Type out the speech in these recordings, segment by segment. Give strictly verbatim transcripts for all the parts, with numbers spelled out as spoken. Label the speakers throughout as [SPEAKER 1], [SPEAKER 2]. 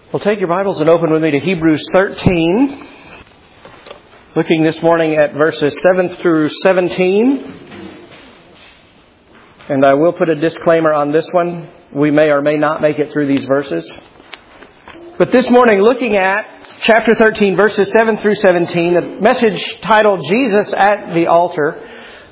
[SPEAKER 1] Well, take your Bibles and open with me to Hebrews thirteen. Looking this morning at verses seven through seventeen. And I will put a disclaimer on this one. We may or may not make it through these verses. But this morning, looking at chapter thirteen, verses seven through seventeen, a message titled Jesus at the Altar,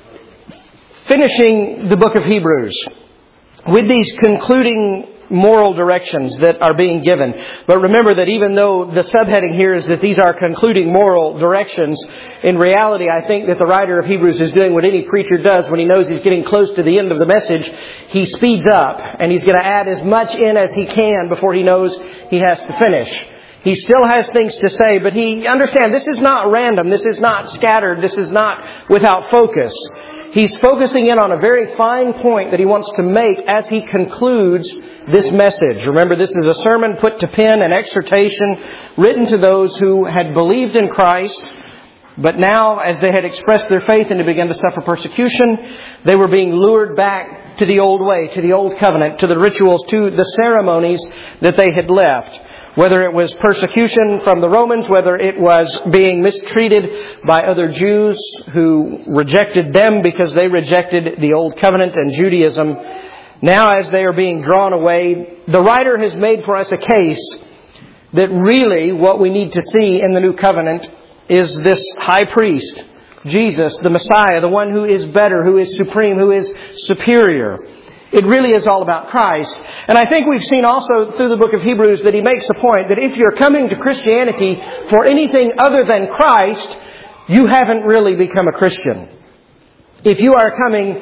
[SPEAKER 1] finishing the book of Hebrews with these concluding moral directions that are being given. But remember that even though the subheading here is that these are concluding moral directions, in reality I think that the writer of Hebrews is doing what any preacher does when he knows he's getting close to the end of the message. He speeds up and he's going to add as much in as he can before he knows he has to finish. He still has things to say, but he understands this is not random, this is not scattered, this is not without focus. He's focusing in on a very fine point that he wants to make as he concludes this message. Remember, this is a sermon put to pen, an exhortation written to those who had believed in Christ, but now, as they had expressed their faith and had begun to suffer persecution, they were being lured back to the old way, to the old covenant, to the rituals, to the ceremonies that they had left. Whether it was persecution from the Romans, whether it was being mistreated by other Jews who rejected them because they rejected the old covenant and Judaism. Now, as they are being drawn away, the writer has made for us a case that really what we need to see in the new covenant is this high priest, Jesus, the Messiah, the one who is better, who is supreme, who is superior. It really is all about Christ. And I think we've seen also through the book of Hebrews that he makes a point that if you're coming to Christianity for anything other than Christ, you haven't really become a Christian. If you are coming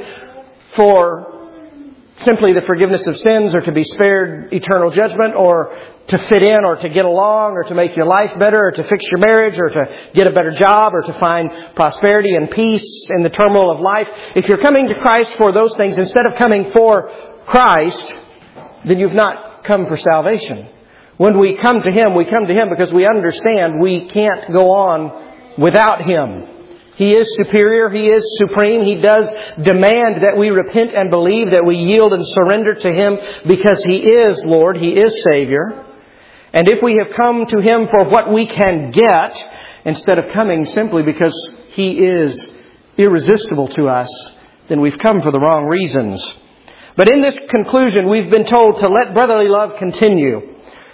[SPEAKER 1] for simply the forgiveness of sins or to be spared eternal judgment or to fit in or to get along or to make your life better or to fix your marriage or to get a better job or to find prosperity and peace in the turmoil of life. If you're coming to Christ for those things instead of coming for Christ, then you've not come for salvation. When we come to Him, we come to Him because we understand we can't go on without Him. He is superior. He is supreme. He does demand that we repent and believe, that we yield and surrender to Him because He is Lord. He is Savior. And if we have come to Him for what we can get, instead of coming simply because He is irresistible to us, then we've come for the wrong reasons. But in this conclusion, we've been told to let brotherly love continue.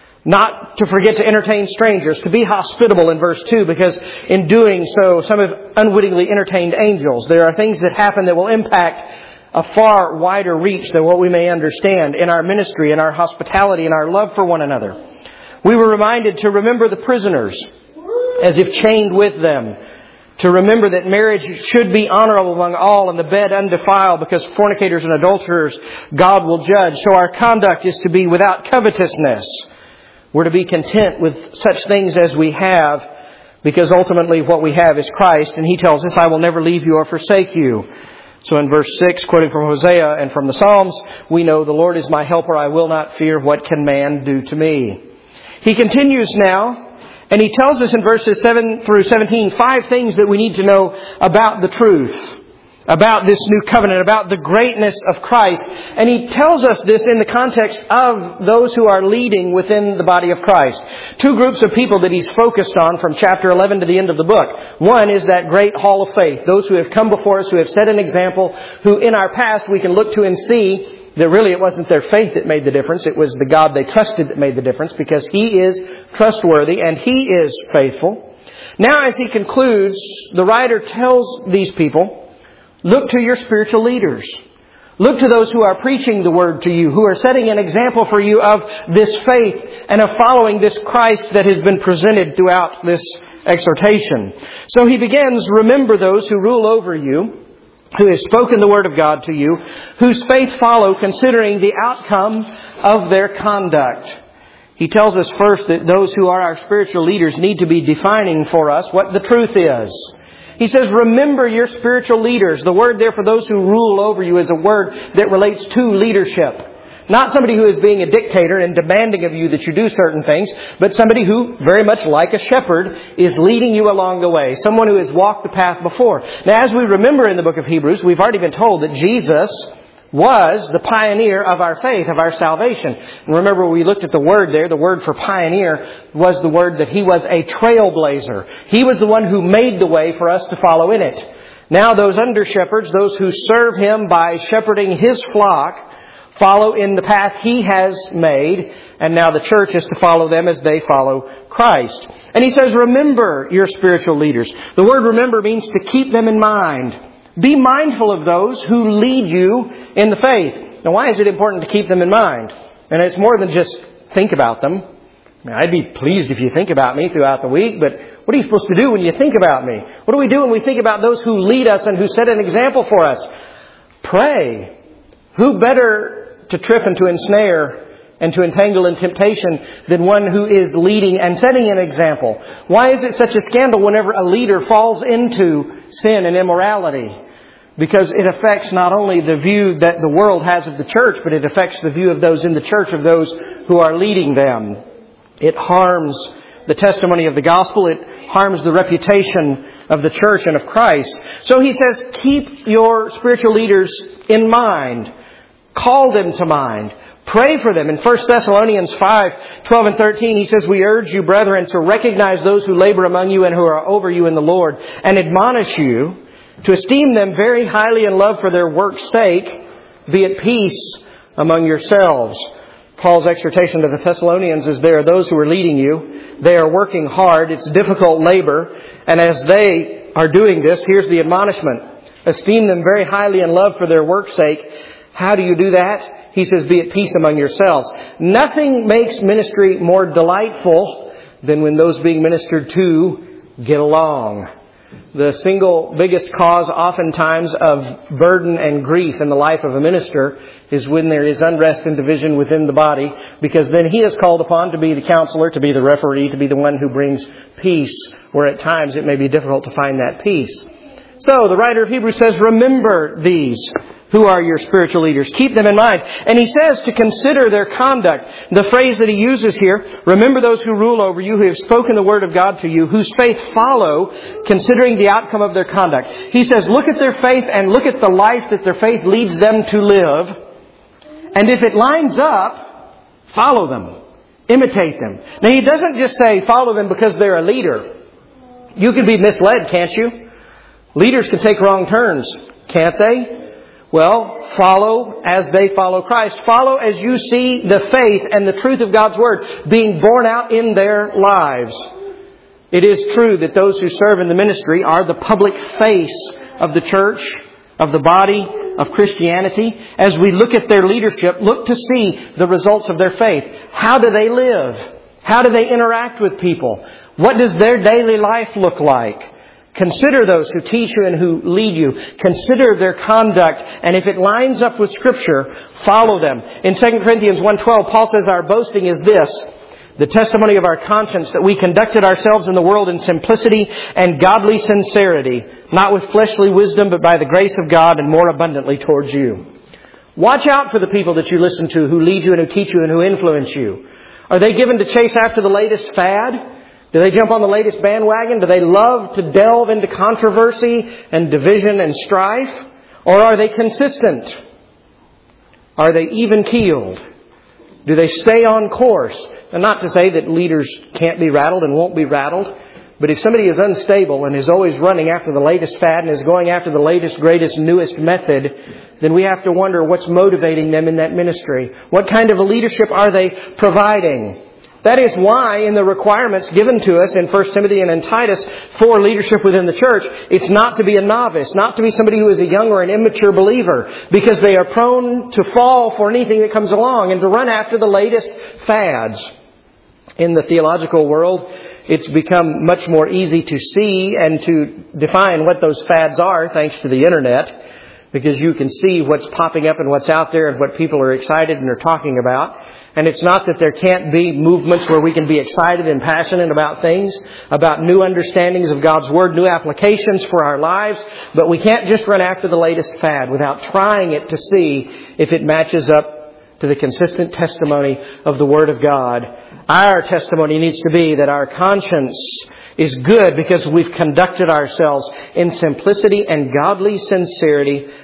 [SPEAKER 1] Not to forget to entertain strangers, to be hospitable in verse two, because in doing so, some have unwittingly entertained angels. There are things that happen that will impact a far wider reach than what we may understand in our ministry, in our hospitality, in our love for one another. We were reminded to remember the prisoners as if chained with them. To remember that marriage should be honorable among all and the bed undefiled, because fornicators and adulterers God will judge. So our conduct is to be without covetousness. We're to be content with such things as we have, because ultimately what we have is Christ. And He tells us, I will never leave you or forsake you. So in verse six, quoting from Hosea and from the Psalms, we know the Lord is my helper. I will not fear. What can man do to me? He continues now, and he tells us in verses seven through seventeen, five things that we need to know about the truth, about this new covenant, about the greatness of Christ. And he tells us this in the context of those who are leading within the body of Christ. Two groups of people that he's focused on from chapter eleven to the end of the book. One is that great hall of faith, those who have come before us, who have set an example, who in our past we can look to and see that really it wasn't their faith that made the difference. It was the God they trusted that made the difference, because He is trustworthy and He is faithful. Now, as he concludes, the writer tells these people, look to your spiritual leaders. Look to those who are preaching the Word to you, who are setting an example for you of this faith and of following this Christ that has been presented throughout this exhortation. So he begins, remember those who rule over you, who has spoken the Word of God to you, whose faith follow, considering the outcome of their conduct. He tells us first that those who are our spiritual leaders need to be defining for us what the truth is. He says, remember your spiritual leaders. The word there for those who rule over you is a word that relates to leadership. Not somebody who is being a dictator and demanding of you that you do certain things, but somebody who, very much like a shepherd, is leading you along the way. Someone who has walked the path before. Now, as we remember in the book of Hebrews, we've already been told that Jesus was the pioneer of our faith, of our salvation. And remember, we looked at the word there. The word for pioneer was the word that he was a trailblazer. He was the one who made the way for us to follow in it. Now those under-shepherds, those who serve him by shepherding his flock, follow in the path he has made. And now the church is to follow them as they follow Christ. And he says, remember your spiritual leaders. The word remember means to keep them in mind. Be mindful of those who lead you in the faith. Now, why is it important to keep them in mind? And it's more than just think about them. I mean, I'd be pleased if you think about me throughout the week, but what are you supposed to do when you think about me? What do we do when we think about those who lead us and who set an example for us? Pray. Who better to trip and to ensnare and to entangle in temptation than one who is leading and setting an example? Why is it such a scandal whenever a leader falls into sin and immorality? Because it affects not only the view that the world has of the church, but it affects the view of those in the church, of those who are leading them. It harms the testimony of the gospel. It harms the reputation of the church and of Christ. So he says, keep your spiritual leaders in mind. Call them to mind. Pray for them. In First Thessalonians five, twelve and thirteen, he says, we urge you, brethren, to recognize those who labor among you and who are over you in the Lord, and admonish you to esteem them very highly in love for their work's sake. Be at peace among yourselves. Paul's exhortation to the Thessalonians is there are those who are leading you. They are working hard. It's difficult labor. And as they are doing this, here's the admonishment. Esteem them very highly in love for their work's sake. How do you do that? He says, be at peace among yourselves. Nothing makes ministry more delightful than when those being ministered to get along. The single biggest cause oftentimes of burden and grief in the life of a minister is when there is unrest and division within the body, because then he is called upon to be the counselor, to be the referee, to be the one who brings peace, where at times it may be difficult to find that peace. So the writer of Hebrews says, remember these who are your spiritual leaders. Keep them in mind. And he says to consider their conduct. The phrase that he uses here, remember those who rule over you, who have spoken the word of God to you, whose faith follow, considering the outcome of their conduct. He says, look at their faith and look at the life that their faith leads them to live. And if it lines up, follow them. Imitate them. Now he doesn't just say follow them because they're a leader. You can be misled, can't you? Leaders can take wrong turns, can't they? Well, follow as they follow Christ. Follow as you see the faith and the truth of God's Word being borne out in their lives. It is true that those who serve in the ministry are the public face of the church, of the body of Christianity. As we look at their leadership, look to see the results of their faith. How do they live? How do they interact with people? What does their daily life look like? Consider those who teach you and who lead you. Consider their conduct. And if it lines up with Scripture, follow them. In Second Corinthians one twelve, Paul says our boasting is this, the testimony of our conscience, that we conducted ourselves in the world in simplicity and godly sincerity, not with fleshly wisdom, but by the grace of God and more abundantly towards you. Watch out for the people that you listen to, who lead you and who teach you and who influence you. Are they given to chase after the latest fad? Do they jump on the latest bandwagon? Do they love to delve into controversy and division and strife? Or are they consistent? Are they even-keeled? Do they stay on course? And not to say that leaders can't be rattled and won't be rattled. But if somebody is unstable and is always running after the latest fad and is going after the latest, greatest, newest method, then we have to wonder what's motivating them in that ministry. What kind of a leadership are they providing? That is why in the requirements given to us in First Timothy and in Titus for leadership within the church, it's not to be a novice, not to be somebody who is a young or an immature believer, because they are prone to fall for anything that comes along and to run after the latest fads. In the theological world, it's become much more easy to see and to define what those fads are thanks to the Internet, because you can see what's popping up and what's out there and what people are excited and are talking about. And it's not that there can't be movements where we can be excited and passionate about things, about new understandings of God's Word, new applications for our lives. But we can't just run after the latest fad without trying it to see if it matches up to the consistent testimony of the Word of God. Our testimony needs to be that our conscience is good because we've conducted ourselves in simplicity and godly sincerity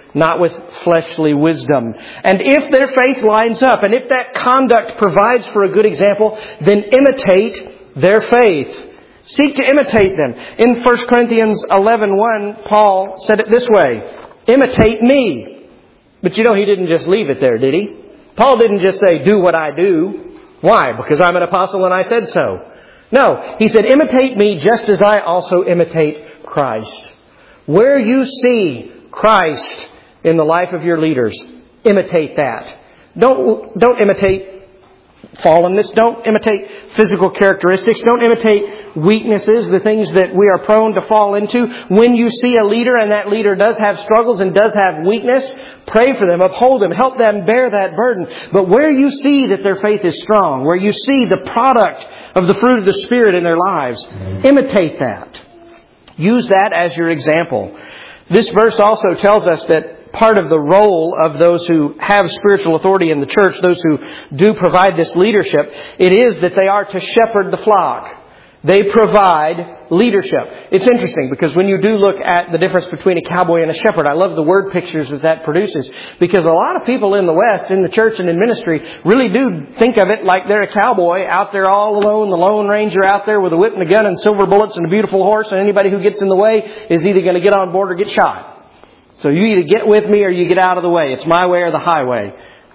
[SPEAKER 1] not with fleshly wisdom. And if their faith lines up, and if that conduct provides for a good example, then imitate their faith. Seek to imitate them. In First Corinthians eleven one, Paul said it this way, imitate me. But you know, he didn't just leave it there, did he? Paul didn't just say, do what I do. Why? Because I'm an apostle and I said so. No, he said, imitate me just as I also imitate Christ. Where you see Christ in the life of your leaders, imitate that. Don't, don't imitate fallenness. Don't imitate physical characteristics. Don't imitate weaknesses, the things that we are prone to fall into. When you see a leader and that leader does have struggles and does have weakness, pray for them, uphold them, help them bear that burden. But where you see that their faith is strong, where you see the product of the fruit of the Spirit in their lives, imitate that. Use that as your example. This verse also tells us that part of the role of those who have spiritual authority in the church, those who do provide this leadership, it is that they are to shepherd the flock. They provide leadership. It's interesting because when you do look at the difference between a cowboy and a shepherd, I love the word pictures that that produces, because a lot of people in the West, in the church and in ministry, really do think of it like they're a cowboy out there all alone, the Lone Ranger out there with a whip and a gun and silver bullets and a beautiful horse, and anybody who gets in the way is either going to get on board or get shot. So you either get with me or you get out of the way. It's my way or the highway.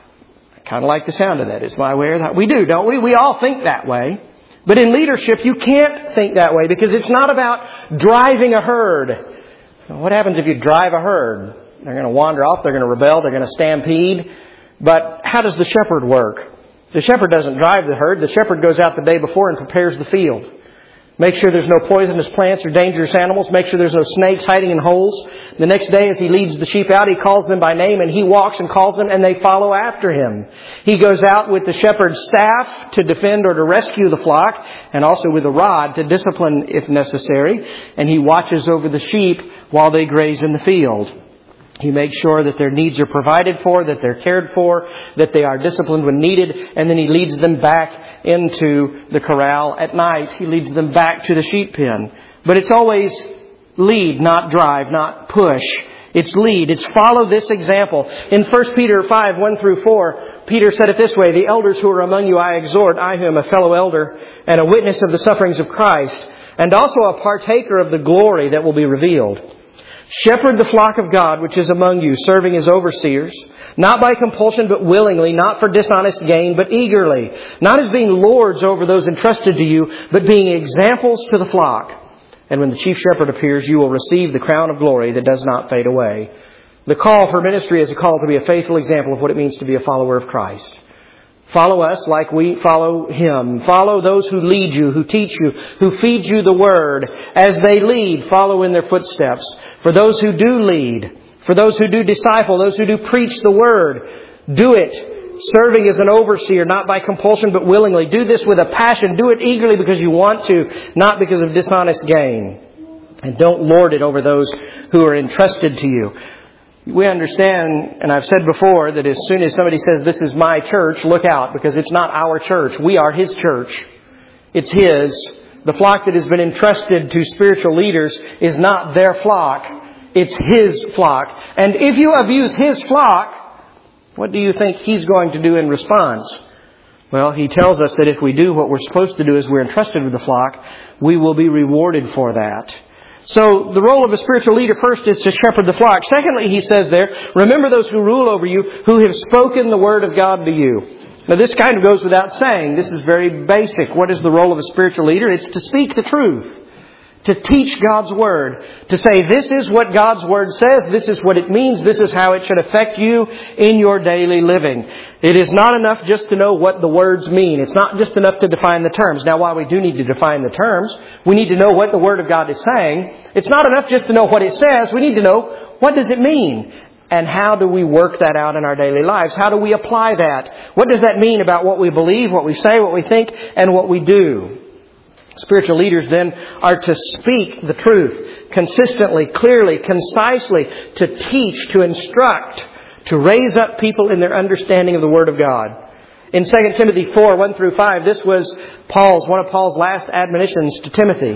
[SPEAKER 1] I kind of like the sound of that. It's my way or the highway. We do, don't we? We all think that way. But in leadership, you can't think that way because it's not about driving a herd. What happens if you drive a herd? They're going to wander off. They're going to rebel. They're going to stampede. But how does the shepherd work? The shepherd doesn't drive the herd. The shepherd goes out the day before and prepares the field. Make sure there's no poisonous plants or dangerous animals. Make sure there's no snakes hiding in holes. The next day, as he leads the sheep out, he calls them by name and he walks and calls them and they follow after him. He goes out with the shepherd's staff to defend or to rescue the flock, and also with a rod to discipline if necessary. And he watches over the sheep while they graze in the field. He makes sure that their needs are provided for, that they're cared for, that they are disciplined when needed, and then he leads them back into the corral at night. He leads them back to the sheep pen. But it's always lead, not drive, not push. It's lead. It's follow this example. In First Peter five, one through four, Peter said it this way, the elders who are among you I exhort, I who am a fellow elder and a witness of the sufferings of Christ, and also a partaker of the glory that will be revealed. Shepherd the flock of God which is among you, serving as overseers, not by compulsion but willingly, not for dishonest gain but eagerly, not as being lords over those entrusted to you, but being examples to the flock. And when the chief shepherd appears, you will receive the crown of glory that does not fade away. The call for ministry is a call to be a faithful example of what it means to be a follower of Christ. Follow us like we follow Him. Follow those who lead you, who teach you, who feed you the Word. As they lead, follow in their footsteps. For those who do lead, for those who do disciple, those who do preach the Word, do it serving as an overseer, not by compulsion but willingly. Do this with a passion. Do it eagerly because you want to, not because of dishonest gain. And don't lord it over those who are entrusted to you. We understand, and I've said before, that as soon as somebody says, this is my church, look out, because it's not our church. We are His church. It's His. The flock that has been entrusted to spiritual leaders is not their flock. It's His flock. And if you abuse His flock, what do you think He's going to do in response? Well, He tells us that if we do what we're supposed to do as we're entrusted with the flock, we will be rewarded for that. So the role of a spiritual leader first is to shepherd the flock. Secondly, he says there, remember those who rule over you, who have spoken the word of God to you. Now this kind of goes without saying. This is very basic. What is the role of a spiritual leader? It's to speak the truth. To teach God's Word. To say, this is what God's Word says. This is what it means. This is how it should affect you in your daily living. It is not enough just to know what the words mean. It's not just enough to define the terms. Now, while we do need to define the terms, we need to know what the Word of God is saying. It's not enough just to know what it says. We need to know, what does it mean? And how do we work that out in our daily lives? How do we apply that? What does that mean about what we believe, what we say, what we think, and what we do? Spiritual leaders then are to speak the truth consistently, clearly, concisely, to teach, to instruct, to raise up people in their understanding of the Word of God. In Second Timothy four, one through five, this was Paul's, one of Paul's last admonitions to Timothy.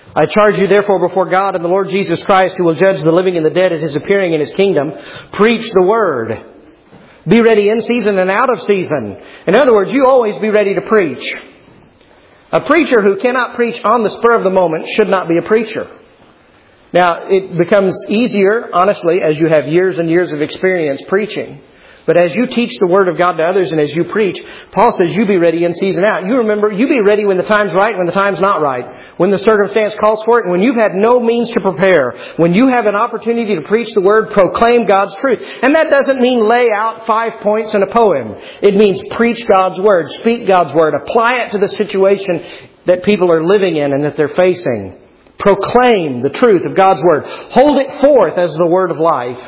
[SPEAKER 1] I charge you therefore before God and the Lord Jesus Christ, who will judge the living and the dead at His appearing in His kingdom, preach the Word. Be ready in season and out of season. In other words, you always be ready to preach. A preacher who cannot preach on the spur of the moment should not be a preacher. Now, it becomes easier, honestly, as you have years and years of experience preaching. But as you teach the Word of God to others and as you preach, Paul says you be ready in season out. You remember, you be ready when the time's right, when the time's not right. When the circumstance calls for it, and when you've had no means to prepare. When you have an opportunity to preach the Word, proclaim God's truth. And that doesn't mean lay out five points in a poem. It means preach God's Word, speak God's Word, apply it to the situation that people are living in and that they're facing. Proclaim the truth of God's Word. Hold it forth as the Word of life.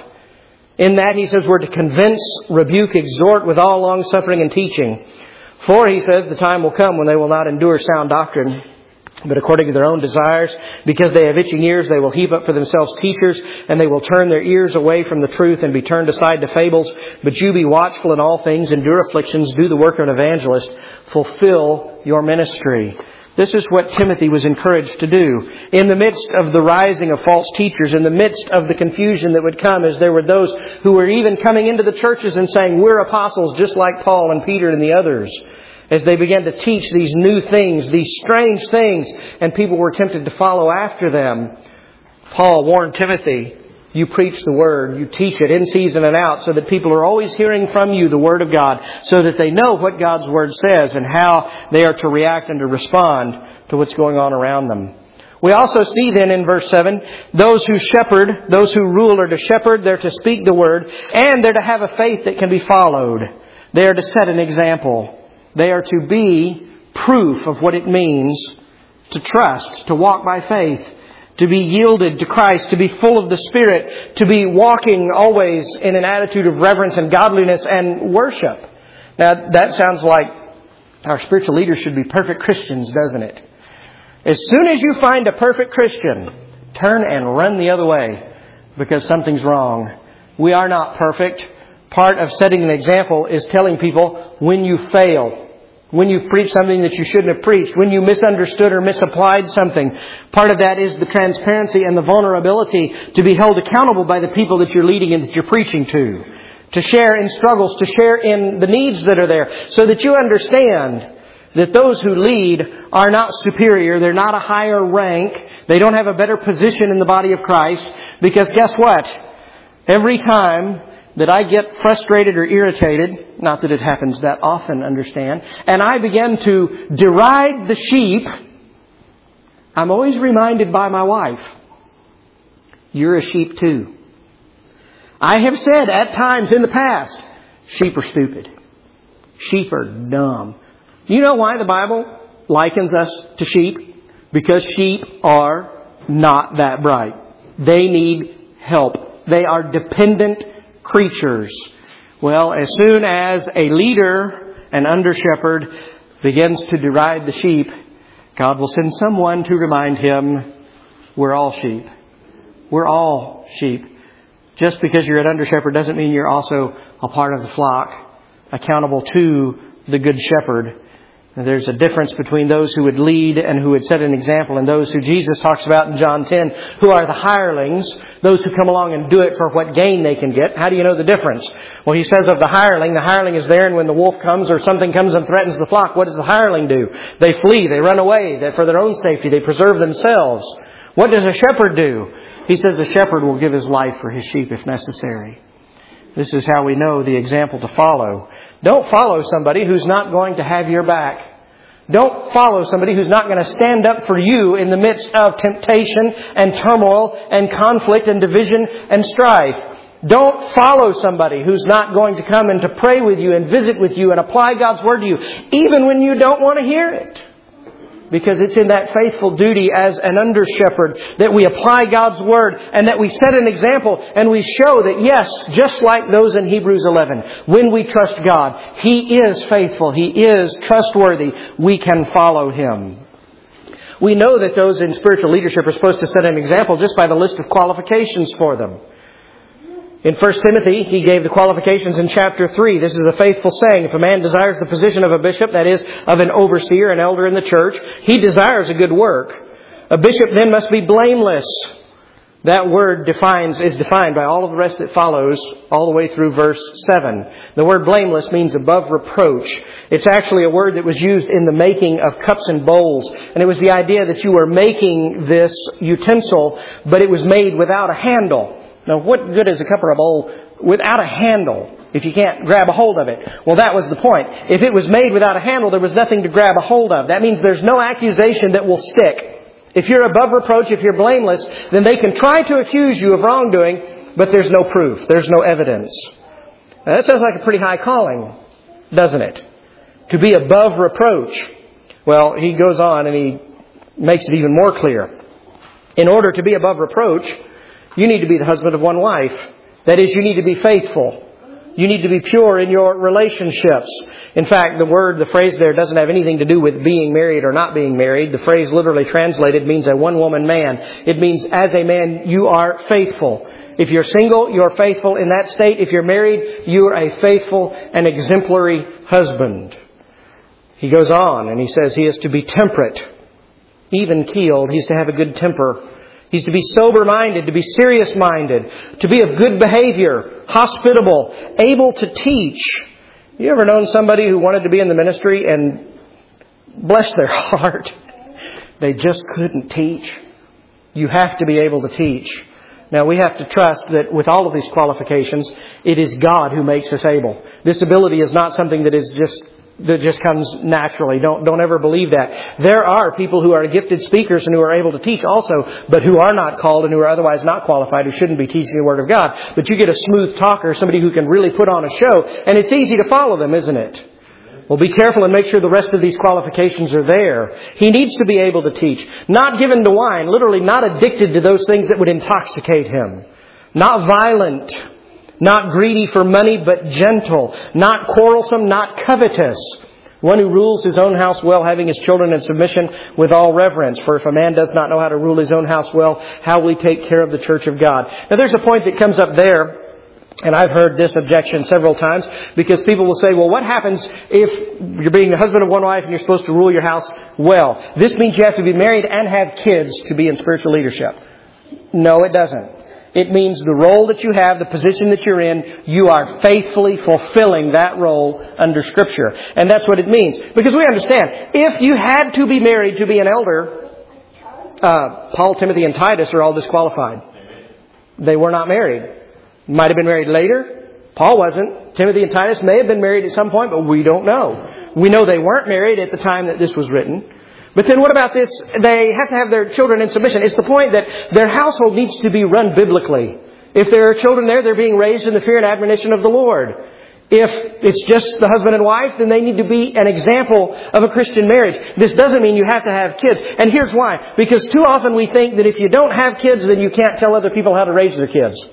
[SPEAKER 1] In that, he says, we're to convince, rebuke, exhort with all long-suffering and teaching. For, he says, the time will come when they will not endure sound doctrine, but according to their own desires, because they have itching ears, they will heap up for themselves teachers, and they will turn their ears away from the truth and be turned aside to fables. But you be watchful in all things, endure afflictions, do the work of an evangelist, fulfill your ministry. This is what Timothy was encouraged to do. In the midst of the rising of false teachers, in the midst of the confusion that would come, as there were those who were even coming into the churches and saying, we're apostles just like Paul and Peter and the others. As they began to teach these new things, these strange things, and people were tempted to follow after them, Paul warned Timothy, you preach the Word, you teach it in season and out, so that people are always hearing from you the Word of God, so that they know what God's Word says and how they are to react and to respond to what's going on around them. We also see then in verse seven, those who shepherd, those who rule are to shepherd, they're to speak the Word, and they're to have a faith that can be followed. They are to set an example. They are to be proof of what it means to trust, to walk by faith, to be yielded to Christ, to be full of the Spirit, to be walking always in an attitude of reverence and godliness and worship. Now, that sounds like our spiritual leaders should be perfect Christians, doesn't it? As soon as you find a perfect Christian, turn and run the other way because something's wrong. We are not perfect. Part of setting an example is telling people when you fail, when you preach something that you shouldn't have preached, when you misunderstood or misapplied something. Part of that is the transparency and the vulnerability to be held accountable by the people that you're leading and that you're preaching to. To share in struggles, to share in the needs that are there, so that you understand that those who lead are not superior. They're not a higher rank. They don't have a better position in the body of Christ. Because guess what? Every time that I get frustrated or irritated, not that it happens that often, understand, and I begin to deride the sheep, I'm always reminded by my wife, you're a sheep too. I have said at times in the past, sheep are stupid. Sheep are dumb. You know why the Bible likens us to sheep? Because sheep are not that bright. They need help. They are dependent creatures. Well, as soon as a leader, an under-shepherd, begins to deride the sheep, God will send someone to remind him, we're all sheep. We're all sheep. Just because you're an under-shepherd doesn't mean you're also a part of the flock, accountable to the good shepherd. There's a difference between those who would lead and who would set an example and those who Jesus talks about in John ten, who are the hirelings, those who come along and do it for what gain they can get. How do you know the difference? Well, he says of the hireling, the hireling is there, and when the wolf comes or something comes and threatens the flock, what does the hireling do? They flee, they run away, that for their own safety, they preserve themselves. What does a shepherd do? He says a shepherd will give his life for his sheep if necessary. This is how we know the example to follow. Don't follow somebody who's not going to have your back. Don't follow somebody who's not going to stand up for you in the midst of temptation and turmoil and conflict and division and strife. Don't follow somebody who's not going to come and to pray with you and visit with you and apply God's Word to you, even when you don't want to hear it. Because it's in that faithful duty as an under-shepherd that we apply God's Word and that we set an example and we show that, yes, just like those in Hebrews eleven, when we trust God, He is faithful, He is trustworthy, we can follow Him. We know that those in spiritual leadership are supposed to set an example just by the list of qualifications for them. In First Timothy, he gave the qualifications in chapter three. This is a faithful saying. If a man desires the position of a bishop, that is, of an overseer, an elder in the church, he desires a good work. A bishop then must be blameless. That word defines is defined by all of the rest that follows all the way through verse seven. The word blameless means above reproach. It's actually a word that was used in the making of cups and bowls. And it was the idea that you were making this utensil, but it was made without a handle. Now, what good is a cup or a bowl without a handle if you can't grab a hold of it? Well, that was the point. If it was made without a handle, there was nothing to grab a hold of. That means there's no accusation that will stick. If you're above reproach, if you're blameless, then they can try to accuse you of wrongdoing, but there's no proof. There's no evidence. Now, that sounds like a pretty high calling, doesn't it? To be above reproach. Well, he goes on and he makes it even more clear. In order to be above reproach, you need to be the husband of one wife. That is, you need to be faithful. You need to be pure in your relationships. In fact, the word, the phrase there doesn't have anything to do with being married or not being married. The phrase literally translated means a one-woman man. It means as a man, you are faithful. If you're single, you're faithful in that state. If you're married, you're a faithful and exemplary husband. He goes on and he says he is to be temperate, even-keeled. He's to have a good temper. He's to be sober-minded, to be serious-minded, to be of good behavior, hospitable, able to teach. You ever known somebody who wanted to be in the ministry and bless their heart, they just couldn't teach? You have to be able to teach. Now, we have to trust that with all of these qualifications, it is God who makes us able. This ability is not something that is just that just comes naturally. Don't don't ever believe that. There are people who are gifted speakers and who are able to teach also, but who are not called and who are otherwise not qualified, who shouldn't be teaching the Word of God. But you get a smooth talker, somebody who can really put on a show, and it's easy to follow them, isn't it? Well, be careful and make sure the rest of these qualifications are there. He needs to be able to teach. Not given to wine, literally not addicted to those things that would intoxicate him. Not violent. Not greedy for money, but gentle. Not quarrelsome, not covetous. One who rules his own house well, having his children in submission with all reverence. For if a man does not know how to rule his own house well, how will he take care of the church of God? Now there's a point that comes up there, and I've heard this objection several times, because people will say, well, what happens if you're being the husband of one wife and you're supposed to rule your house well? This means you have to be married and have kids to be in spiritual leadership. No, it doesn't. It means the role that you have, the position that you're in, you are faithfully fulfilling that role under Scripture. And that's what it means. Because we understand, if you had to be married to be an elder, uh, Paul, Timothy, and Titus are all disqualified. They were not married. Might have been married later. Paul wasn't. Timothy and Titus may have been married at some point, but we don't know. We know they weren't married at the time that this was written. But then what about this? They have to have their children in submission. It's the point that their household needs to be run biblically. If there are children there, they're being raised in the fear and admonition of the Lord. If it's just the husband and wife, then they need to be an example of a Christian marriage. This doesn't mean you have to have kids. And here's why. Because too often we think that if you don't have kids, then you can't tell other people how to raise their kids.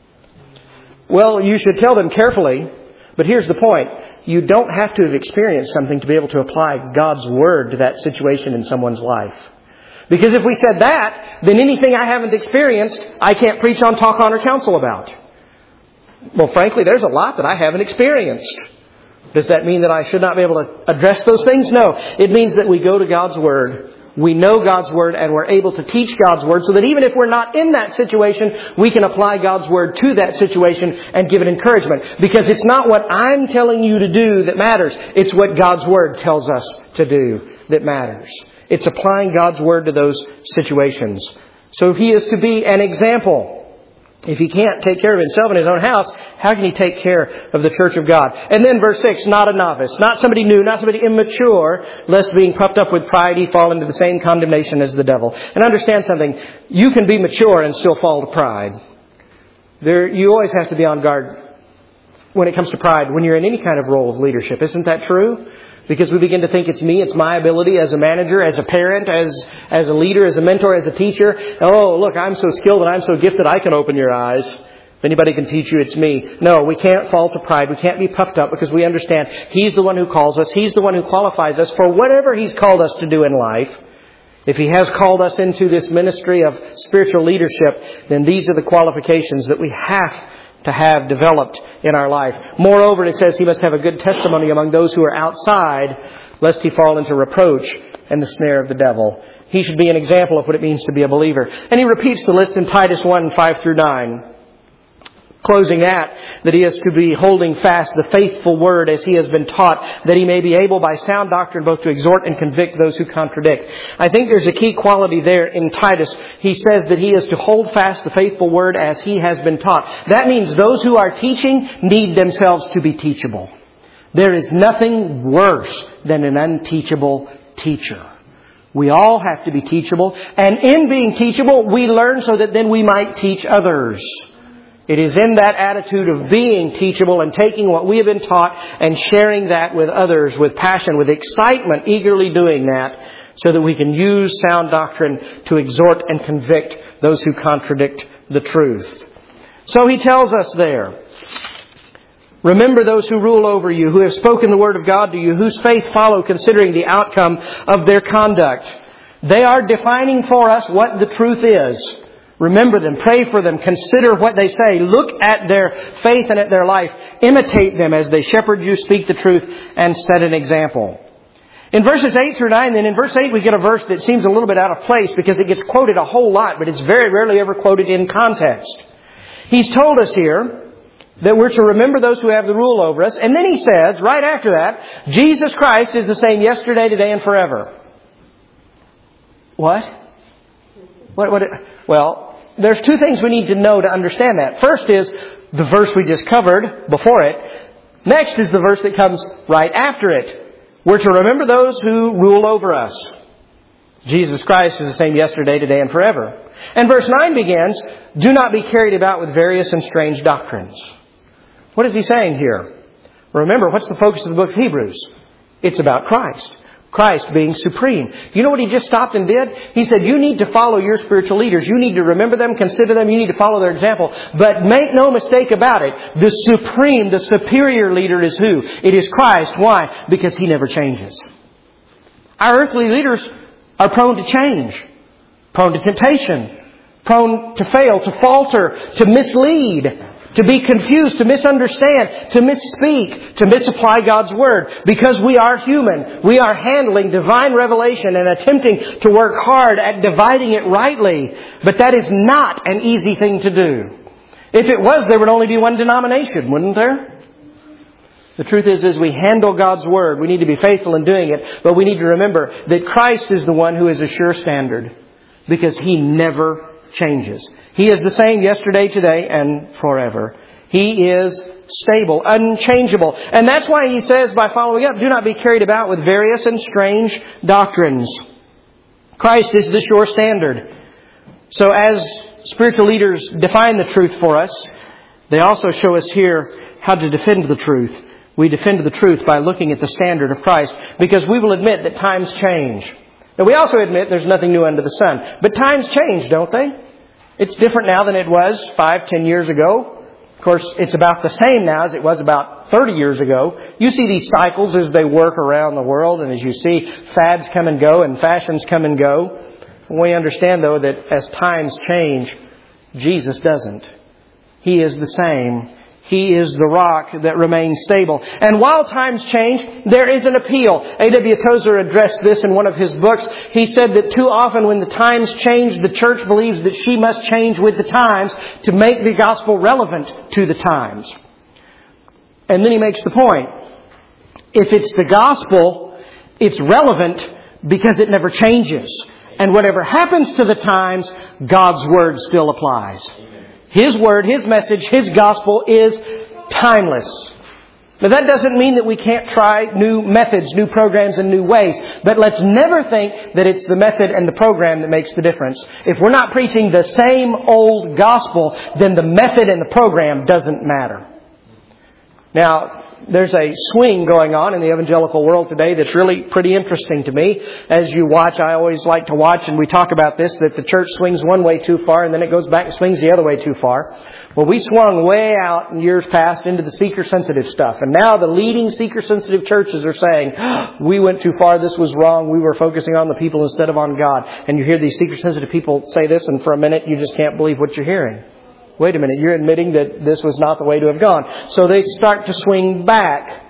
[SPEAKER 1] Well, you should tell them carefully. But here's the point. You don't have to have experienced something to be able to apply God's Word to that situation in someone's life. Because if we said that, then anything I haven't experienced, I can't preach on, talk on, or counsel about. Well, frankly, there's a lot that I haven't experienced. Does that mean that I should not be able to address those things? No. It means that we go to God's Word. We know God's Word and we're able to teach God's Word so that even if we're not in that situation, we can apply God's Word to that situation and give it encouragement. Because it's not what I'm telling you to do that matters. It's what God's Word tells us to do that matters. It's applying God's Word to those situations. So if he is to be an example, if he can't take care of himself in his own house, how can he take care of the church of God? And then verse six, not a novice, not somebody new, not somebody immature, lest being puffed up with pride he fall into the same condemnation as the devil. And understand something, you can be mature and still fall to pride. There, you always have to be on guard when it comes to pride, when you're in any kind of role of leadership. Isn't that true? Because we begin to think it's me, it's my ability as a manager, as a parent, as as a leader, as a mentor, as a teacher. Oh, look, I'm so skilled and I'm so gifted, I can open your eyes. If anybody can teach you, it's me. No, we can't fall to pride. We can't be puffed up because we understand He's the one who calls us. He's the one who qualifies us for whatever He's called us to do in life. If He has called us into this ministry of spiritual leadership, then these are the qualifications that we have to have developed in our life. Moreover, it says he must have a good testimony among those who are outside, lest he fall into reproach and the snare of the devil. he should be an example of what it means to be a believer. And he repeats the list in Titus one, five through nine. Closing that, that he is to be holding fast the faithful word as he has been taught, that he may be able by sound doctrine both to exhort and convict those who contradict. I think there's a key quality there in Titus. He says that he is to hold fast the faithful word as he has been taught. That means those who are teaching need themselves to be teachable. There is nothing worse than an unteachable teacher. We all have to be teachable. And in being teachable, we learn so that then we might teach others. It is in that attitude of being teachable and taking what we have been taught and sharing that with others with passion, with excitement, eagerly doing that so that we can use sound doctrine to exhort and convict those who contradict the truth. So he tells us there, remember those who rule over you, who have spoken the word of God to you, whose faith follow considering the outcome of their conduct. They are defining for us what the truth is. Remember them, pray for them, consider what they say, look at their faith and at their life, imitate them as they shepherd you, speak the truth, and set an example. In verses eight through nine, then in verse eight we get a verse that seems a little bit out of place because it gets quoted a whole lot, but it's very rarely ever quoted in context. He's told us here that we're to remember those who have the rule over us, and then he says, right after that, Jesus Christ is the same yesterday, today, and forever. What? What? What? Well, there's two things we need to know to understand that. First is the verse we just covered before it. Next is the verse that comes right after it. We're to remember those who rule over us. Jesus Christ is the same yesterday, today, and forever. And verse nine begins, do not be carried about with various and strange doctrines. What is he saying here? Remember, what's the focus of the book of Hebrews? It's about Christ. Christ being supreme. You know what he just stopped and did? He said, you need to follow your spiritual leaders. You need to remember them, consider them. You need to follow their example. But make no mistake about it. The supreme, the superior leader is who? It is Christ. Why? Because he never changes. Our earthly leaders are prone to change, prone to temptation, prone to fail, to falter, to mislead, to be confused, to misunderstand, to misspeak, to misapply God's Word. Because we are human. We are handling divine revelation and attempting to work hard at dividing it rightly. But that is not an easy thing to do. If it was, there would only be one denomination, wouldn't there? The truth is, as we handle God's Word, we need to be faithful in doing it. But we need to remember that Christ is the one who is a sure standard. Because He never changes. He is the same yesterday, today, and forever. He is stable, unchangeable. And that's why he says, by following up, do not be carried about with various and strange doctrines. Christ is the sure standard. So as spiritual leaders define the truth for us, they also show us here how to defend the truth. We defend the truth by looking at the standard of Christ, because we will admit that times change. Now, we also admit there's nothing new under the sun. But times change, don't they? It's different now than it was five, ten years ago. Of course, it's about the same now as it was about thirty years ago. You see these cycles as they work around the world, and as you see fads come and go and fashions come and go. We understand, though, that as times change, Jesus doesn't. He is the same. He is the rock that remains stable. And while times change, there is an appeal. A W Tozer addressed this in one of his books. He said that too often when the times change, the church believes that she must change with the times to make the gospel relevant to the times. And then he makes the point. If it's the gospel, it's relevant because it never changes. And whatever happens to the times, God's Word still applies. His Word, His message, His gospel is timeless. Now that doesn't mean that we can't try new methods, new programs, and new ways. But let's never think that it's the method and the program that makes the difference. If we're not preaching the same old gospel, then the method and the program doesn't matter. Now, there's a swing going on in the evangelical world today that's really pretty interesting to me. As you watch, I always like to watch, and we talk about this, that the church swings one way too far and then it goes back and swings the other way too far. Well, we swung way out in years past into the seeker-sensitive stuff. And now the leading seeker-sensitive churches are saying, oh, we went too far, this was wrong, we were focusing on the people instead of on God. And you hear these seeker-sensitive people say this, and for a minute you just can't believe what you're hearing. Wait a minute, you're admitting that this was not the way to have gone. So they start to swing back.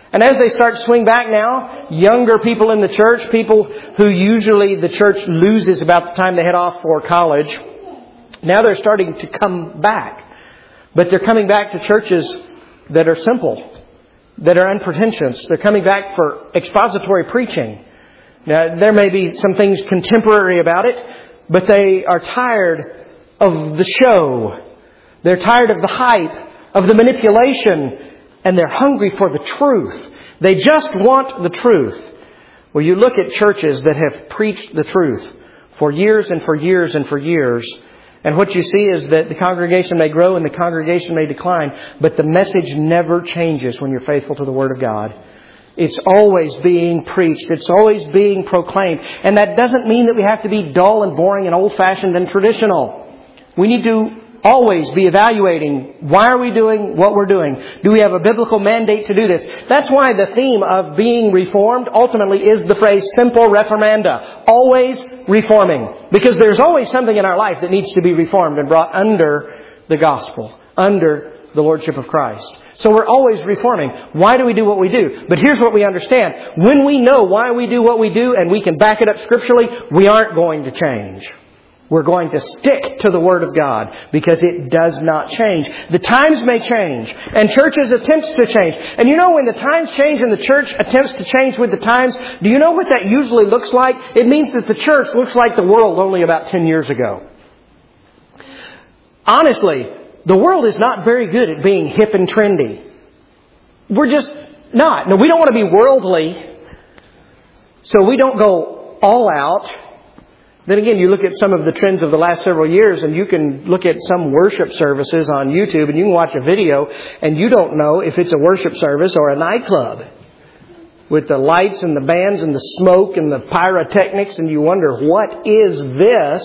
[SPEAKER 1] And as they start to swing back now, younger people in the church, people who usually the church loses about the time they head off for college, now they're starting to come back. But they're coming back to churches that are simple, that are unpretentious. They're coming back for expository preaching. Now, there may be some things contemporary about it, but they are tired of the show. They're tired of the hype, of the manipulation, and they're hungry for the truth. They just want the truth. Well, you look at churches that have preached the truth for years and for years and for years, and what you see is that the congregation may grow and the congregation may decline, but the message never changes when you're faithful to the Word of God. It's always being preached. It's always being proclaimed. And that doesn't mean that we have to be dull and boring and old-fashioned and traditional. We need to always be evaluating, why are we doing what we're doing? Do we have a biblical mandate to do this? That's why the theme of being reformed ultimately is the phrase simple reformanda. Always reforming. Because there's always something in our life that needs to be reformed and brought under the gospel, under the Lordship of Christ. So we're always reforming. Why do we do what we do? But here's what we understand. When we know why we do what we do and we can back it up scripturally, we aren't going to change. We're going to stick to the Word of God because it does not change. The times may change and churches attempts to change. And you know when the times change and the church attempts to change with the times, do you know what that usually looks like? It means that the church looks like the world only about ten years ago. Honestly, the world is not very good at being hip and trendy. We're just not. No, we don't want to be worldly, so we don't go all out. Then again, you look at some of the trends of the last several years and you can look at some worship services on YouTube and you can watch a video and you don't know if it's a worship service or a nightclub with the lights and the bands and the smoke and the pyrotechnics, and you wonder, what is this?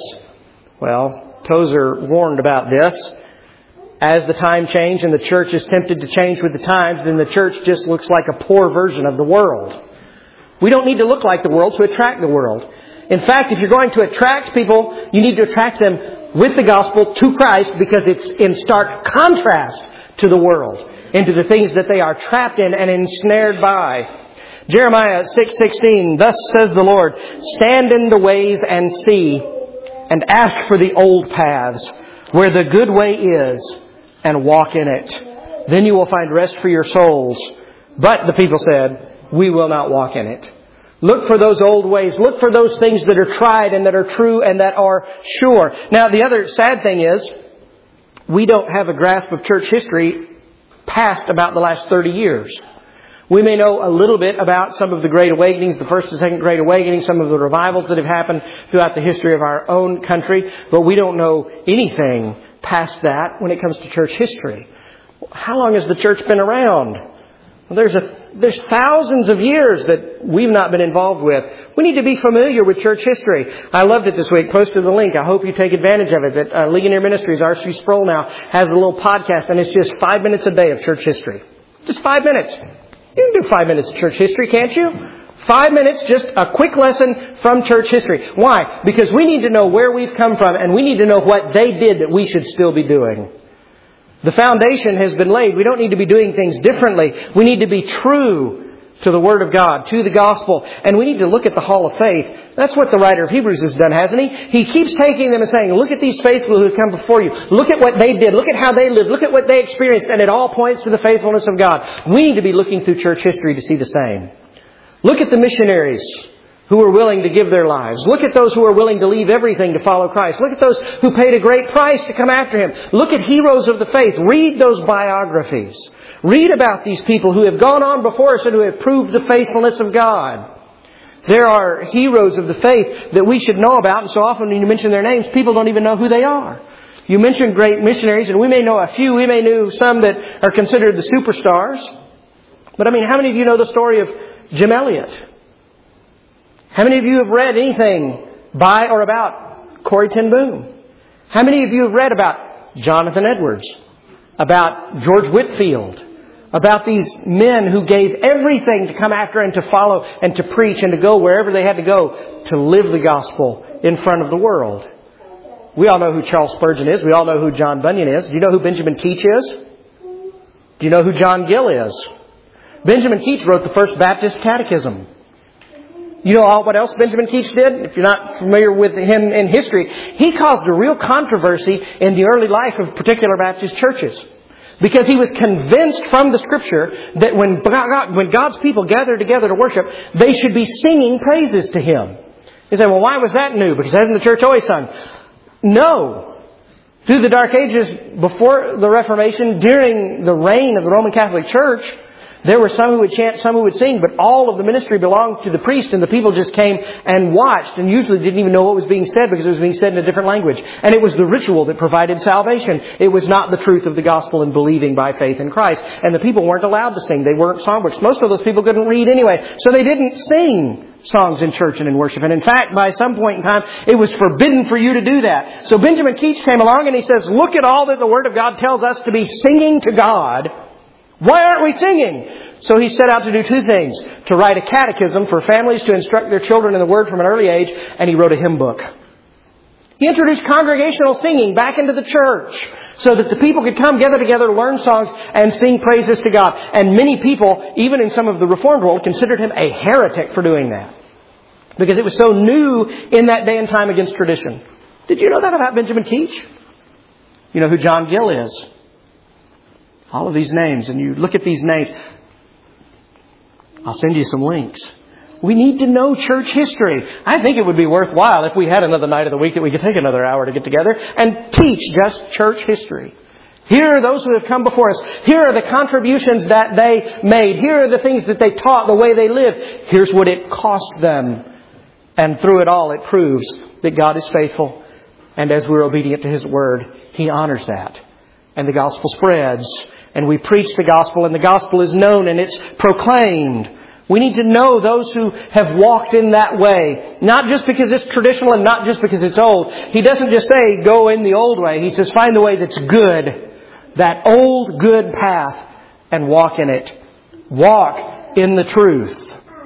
[SPEAKER 1] Well, Tozer warned about this. As the time change and the church is tempted to change with the times, then the church just looks like a poor version of the world. We don't need to look like the world to attract the world. In fact, if you're going to attract people, you need to attract them with the gospel to Christ, because it's in stark contrast to the world, into the things that they are trapped in and ensnared by. Jeremiah six sixteen, thus says the Lord, stand in the ways and see, and ask for the old paths, where the good way is, and walk in it. Then you will find rest for your souls. But the people said, we will not walk in it. Look for those old ways. Look for those things that are tried and that are true and that are sure. Now, the other sad thing is, we don't have a grasp of church history past about the last thirty years. We may know a little bit about some of the Great Awakenings, the First and Second Great Awakening, some of the revivals that have happened throughout the history of our own country, but we don't know anything past that when it comes to church history. How long has the church been around? Well, there's a there's thousands of years that we've not been involved with. We need to be familiar with church history. I loved it this week. Posted the link. I hope you take advantage of it. That uh, Ligonier Ministries, R C Sproul now, has a little podcast, and it's just five minutes a day of church history. Just five minutes. You can do five minutes of church history, can't you? Five minutes, just a quick lesson from church history. Why? Because we need to know where we've come from, and we need to know what they did that we should still be doing. The foundation has been laid. We don't need to be doing things differently. We need to be true to the Word of God, to the Gospel. And we need to look at the Hall of Faith. That's what the writer of Hebrews has done, hasn't he? He keeps taking them and saying, look at these faithful who have come before you. Look at what they did. Look at how they lived. Look at what they experienced. And it all points to the faithfulness of God. We need to be looking through church history to see the same. Look at the missionaries who were willing to give their lives. Look at those who are willing to leave everything to follow Christ. Look at those who paid a great price to come after Him. Look at heroes of the faith. Read those biographies. Read about these people who have gone on before us and who have proved the faithfulness of God. There are heroes of the faith that we should know about, and so often when you mention their names, people don't even know who they are. You mention great missionaries, and we may know a few. We may know some that are considered the superstars. But I mean, how many of you know the story of Jim Elliot? How many of you have read anything by or about Corrie ten Boom? How many of you have read about Jonathan Edwards? About George Whitefield? About these men who gave everything to come after and to follow and to preach and to go wherever they had to go to live the gospel in front of the world? We all know who Charles Spurgeon is. We all know who John Bunyan is. Do you know who Benjamin Keach is? Do you know who John Gill is? Benjamin Keach wrote the first Baptist catechism. You know all what else Benjamin Keach did? If you're not familiar with him in history, he caused a real controversy in the early life of particular Baptist churches. Because he was convinced from the Scripture that when God, when God's people gather together to worship, they should be singing praises to Him. You say, well, why was that new? Because hasn't the church always sung? No. Through the Dark Ages, before the Reformation, during the reign of the Roman Catholic Church, there were some who would chant, some who would sing, but all of the ministry belonged to the priest, and the people just came and watched and usually didn't even know what was being said because it was being said in a different language. And it was the ritual that provided salvation. It was not the truth of the gospel and believing by faith in Christ. And the people weren't allowed to sing. They weren't songbooks. Most of those people couldn't read anyway, so they didn't sing songs in church and in worship. And in fact, by some point in time, it was forbidden for you to do that. So Benjamin Keach came along and he says, look at all that the Word of God tells us to be singing to God. Why aren't we singing? So he set out to do two things. To write a catechism for families to instruct their children in the Word from an early age. And he wrote a hymn book. He introduced congregational singing back into the church so that the people could come gather together, learn songs, and sing praises to God. And many people, even in some of the Reformed world, considered him a heretic for doing that. Because it was so new in that day and time against tradition. Did you know that about Benjamin Keach? You know who John Gill is? All of these names. And you look at these names. I'll send you some links. We need to know church history. I think it would be worthwhile if we had another night of the week that we could take another hour to get together and teach just church history. Here are those who have come before us. Here are the contributions that they made. Here are the things that they taught, the way they lived. Here's what it cost them. And through it all, it proves that God is faithful. And as we're obedient to His Word, He honors that. And the gospel spreads. And we preach the gospel, and the gospel is known and it's proclaimed. We need to know those who have walked in that way. Not just because it's traditional and not just because it's old. He doesn't just say, go in the old way. He says, find the way that's good. That old, good path, and walk in it. Walk in the truth.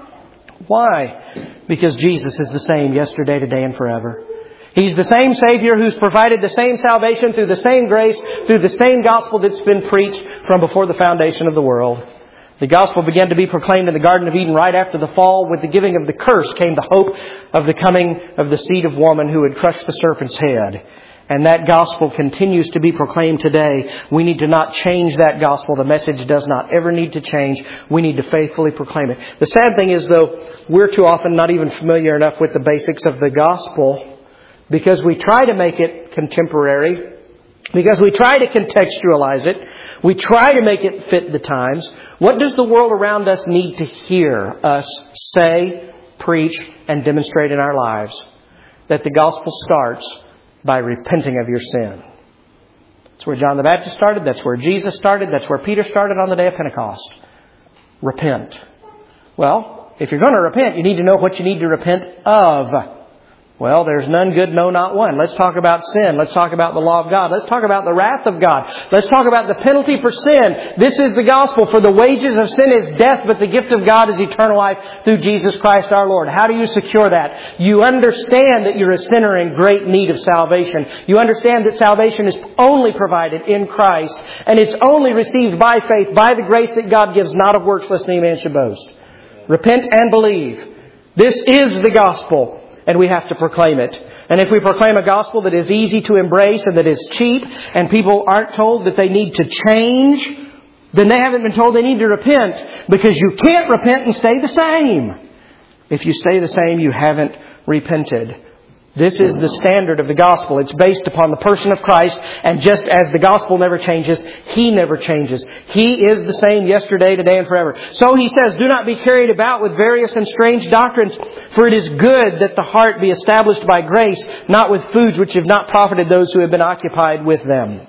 [SPEAKER 1] Why? Because Jesus is the same yesterday, today, and forever. He's the same Savior who's provided the same salvation through the same grace, through the same gospel that's been preached from before the foundation of the world. The gospel began to be proclaimed in the Garden of Eden right after the fall. With the giving of the curse came the hope of the coming of the seed of woman who would crush the serpent's head. And that gospel continues to be proclaimed today. We need to not change that gospel. The message does not ever need to change. We need to faithfully proclaim it. The sad thing is, though, we're too often not even familiar enough with the basics of the gospel because we try to make it contemporary, because we try to contextualize it. We try to make it fit the times. What does the world around us need to hear us say, preach, and demonstrate in our lives? That the gospel starts by repenting of your sin. That's where John the Baptist started. That's where Jesus started. That's where Peter started on the day of Pentecost. Repent. Well, if you're going to repent, you need to know what you need to repent of. Well, there's none good, no, not one. Let's talk about sin. Let's talk about the law of God. Let's talk about the wrath of God. Let's talk about the penalty for sin. This is the gospel. For the wages of sin is death, but the gift of God is eternal life through Jesus Christ our Lord. How do you secure that? You understand that you're a sinner in great need of salvation. You understand that salvation is only provided in Christ, and it's only received by faith, by the grace that God gives, not of works, lest any man should boast. Repent and believe. This is the gospel. And we have to proclaim it. And if we proclaim a gospel that is easy to embrace and that is cheap, and people aren't told that they need to change, then they haven't been told they need to repent. Because you can't repent and stay the same. If you stay the same, you haven't repented. This is the standard of the gospel. It's based upon the person of Christ. And just as the gospel never changes, He never changes. He is the same yesterday, today, and forever. So He says, do not be carried about with various and strange doctrines, for it is good that the heart be established by grace, not with foods which have not profited those who have been occupied with them.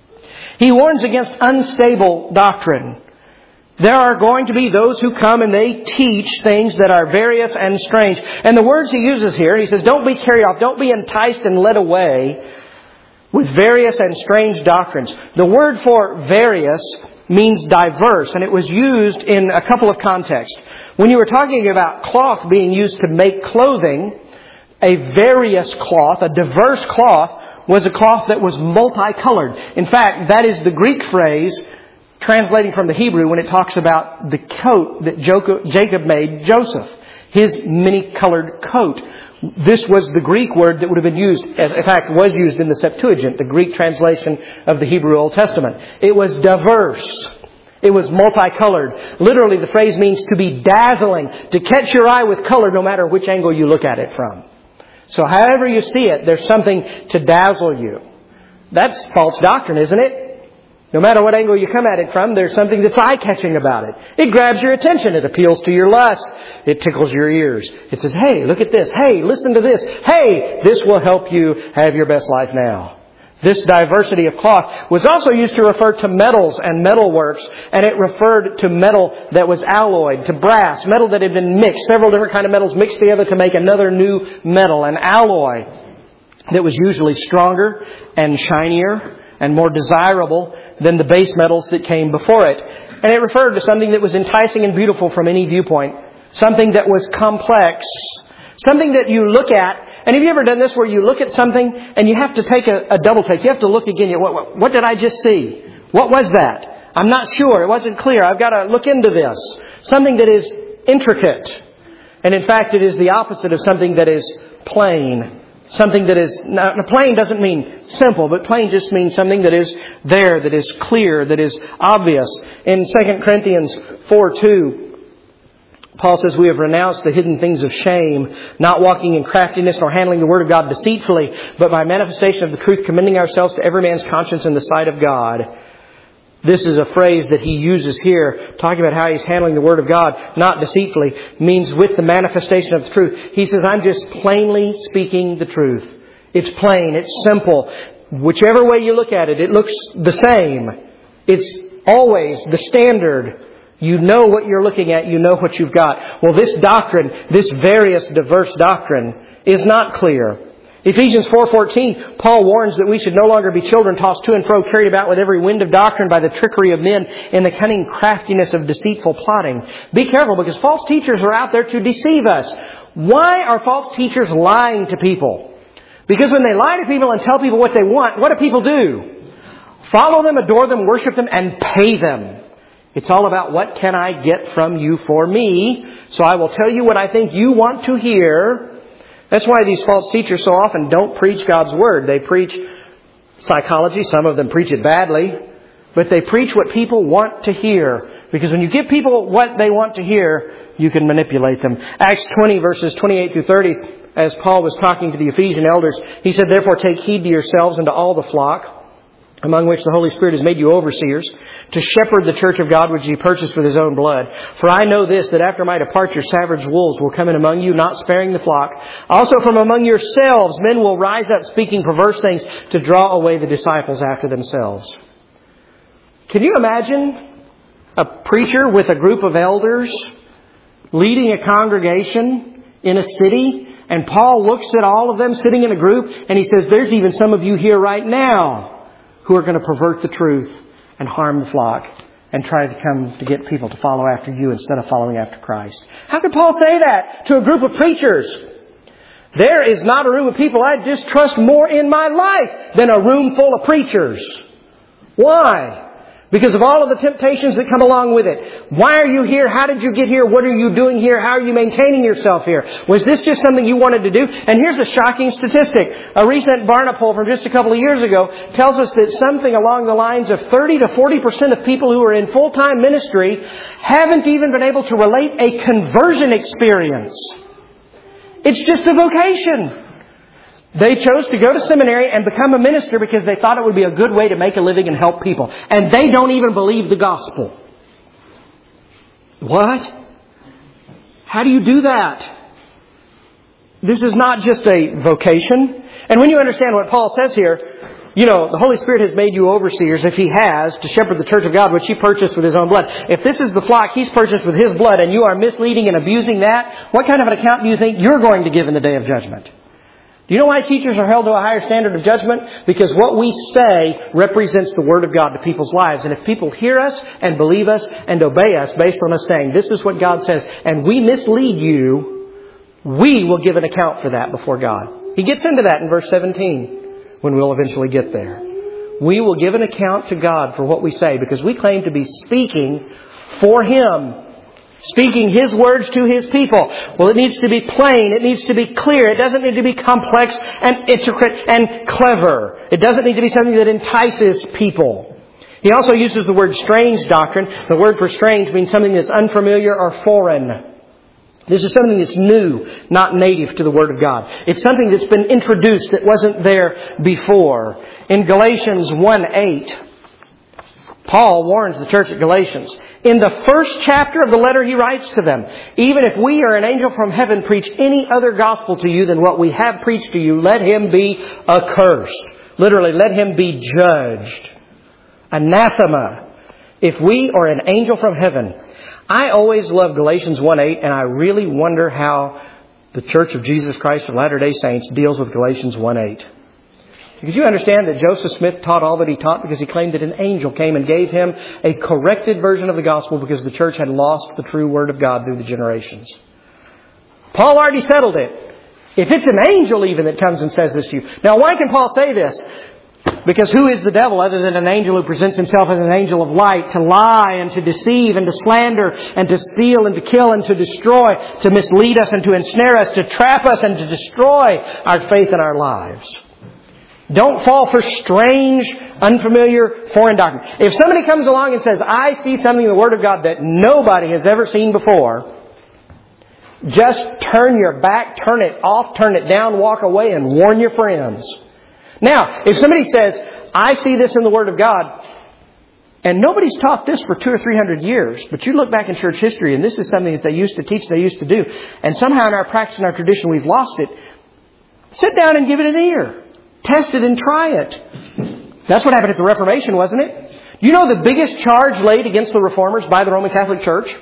[SPEAKER 1] He warns against unstable doctrine. There are going to be those who come and they teach things that are various and strange. And the words he uses here, he says, don't be carried off, don't be enticed and led away with various and strange doctrines. The word for various means diverse, and it was used in a couple of contexts. When you were talking about cloth being used to make clothing, a various cloth, a diverse cloth, was a cloth that was multicolored. In fact, that is the Greek phrase translating from the Hebrew when it talks about the coat that Jacob made Joseph. His many-colored coat. This was the Greek word that would have been used, as in fact was used in the Septuagint, the Greek translation of the Hebrew Old Testament. It was diverse. It was multicolored. Literally, the phrase means to be dazzling, to catch your eye with color no matter which angle you look at it from. So however you see it, there's something to dazzle you. That's false doctrine, isn't it? No matter what angle you come at it from, there's something that's eye-catching about it. It grabs your attention. It appeals to your lust. It tickles your ears. It says, hey, look at this. Hey, listen to this. Hey, this will help you have your best life now. This diversity of cloth was also used to refer to metals and metalworks, and it referred to metal that was alloyed, to brass, metal that had been mixed, several different kind of metals mixed together to make another new metal, an alloy that was usually stronger and shinier and more desirable than the base metals that came before it. And it referred to something that was enticing and beautiful from any viewpoint, something that was complex, something that you look at. And have you ever done this where you look at something and you have to take a, a double take? You have to look again. What, what, what did I just see? What was that? I'm not sure. It wasn't clear. I've got to look into this. Something that is intricate. And in fact, it is the opposite of something that is plain. Something that is, now plain doesn't mean simple, but plain just means something that is there, that is clear, that is obvious. In Second Corinthians four two, Paul says, we have renounced the hidden things of shame, not walking in craftiness nor handling the word of God deceitfully, but by manifestation of the truth, commending ourselves to every man's conscience in the sight of God. This is a phrase that he uses here, talking about how he's handling the Word of God, not deceitfully, means with the manifestation of the truth. He says, I'm just plainly speaking the truth. It's plain, it's simple. Whichever way you look at it, it looks the same. It's always the standard. You know what you're looking at, you know what you've got. Well, this doctrine, this various, diverse doctrine, is not clear. Ephesians four fourteen, Paul warns that we should no longer be children tossed to and fro, carried about with every wind of doctrine by the trickery of men and the cunning craftiness of deceitful plotting. Be careful, because false teachers are out there to deceive us. Why are false teachers lying to people? Because when they lie to people and tell people what they want, what do people do? Follow them, adore them, worship them, and pay them. It's all about what can I get from you for me, so I will tell you what I think you want to hear. That's why these false teachers so often don't preach God's Word. They preach psychology. Some of them preach it badly. But they preach what people want to hear. Because when you give people what they want to hear, you can manipulate them. Acts twenty, verses twenty-eight through thirty, as Paul was talking to the Ephesian elders, he said, therefore take heed to yourselves and to all the flock, among which the Holy Spirit has made you overseers, to shepherd the church of God which He purchased with His own blood. For I know this, that after my departure savage wolves will come in among you, not sparing the flock. Also from among yourselves men will rise up speaking perverse things to draw away the disciples after themselves. Can you imagine a preacher with a group of elders leading a congregation in a city, and Paul looks at all of them sitting in a group and he says, there's even some of you here right now who are going to pervert the truth and harm the flock and try to come to get people to follow after you instead of following after Christ. How could Paul say that to a group of preachers? There is not a room of people I distrust more in my life than a room full of preachers. Why? Because of all of the temptations that come along with it. Why are you here? How did you get here? What are you doing here? How are you maintaining yourself here? Was this just something you wanted to do? And here's a shocking statistic. A recent Barna poll from just a couple of years ago tells us that something along the lines of thirty to forty percent of people who are in full-time ministry haven't even been able to relate a conversion experience. It's just a vocation. They chose to go to seminary and become a minister because they thought it would be a good way to make a living and help people. And they don't even believe the gospel. What? How do you do that? This is not just a vocation. And when you understand what Paul says here, you know, the Holy Spirit has made you overseers, if He has, to shepherd the church of God, which He purchased with His own blood. If this is the flock He's purchased with His blood and you are misleading and abusing that, what kind of an account do you think you're going to give in the day of judgment? Do you know why teachers are held to a higher standard of judgment? Because what we say represents the Word of God to people's lives. And if people hear us and believe us and obey us based on us saying, this is what God says, and we mislead you, we will give an account for that before God. He gets into that in verse seventeen when we'll eventually get there. we will give an account to God for what we say, because we claim to be speaking for Him. Speaking His words to His people. Well, it needs to be plain. It needs to be clear. It doesn't need to be complex and intricate and clever. It doesn't need to be something that entices people. He also uses the word strange doctrine. The word for strange means something that's unfamiliar or foreign. This is something that's new, not native to the Word of God. It's something that's been introduced that wasn't there before. In Galatians one eight, Paul warns the church at Galatians. In the first chapter of the letter he writes to them, even if we or an angel from heaven preach any other gospel to you than what we have preached to you, let him be accursed. Literally, let him be judged. Anathema. If we or an angel from heaven. I always love Galatians one eight, and I really wonder how the Church of Jesus Christ of Latter-day Saints deals with Galatians one eight. Because you understand that Joseph Smith taught all that he taught because he claimed that an angel came and gave him a corrected version of the gospel because the church had lost the true Word of God through the generations. Paul already settled it. If it's an angel even that comes and says this to you. Now, why can Paul say this? Because who is the devil other than an angel who presents himself as an angel of light to lie and to deceive and to slander and to steal and to kill and to destroy, to mislead us and to ensnare us, to trap us and to destroy our faith and our lives? Don't fall for strange, unfamiliar, foreign doctrine. If somebody comes along and says, I see something in the Word of God that nobody has ever seen before, just turn your back, turn it off, turn it down, walk away and warn your friends. Now, if somebody says, I see this in the Word of God, and nobody's taught this for two or three hundred years, but you look back in church history and this is something that they used to teach, they used to do, and somehow in our practice and our tradition we've lost it, sit down and give it an ear. Test it and try it. That's what happened at the Reformation, wasn't it? You know the biggest charge laid against the Reformers by the Roman Catholic Church?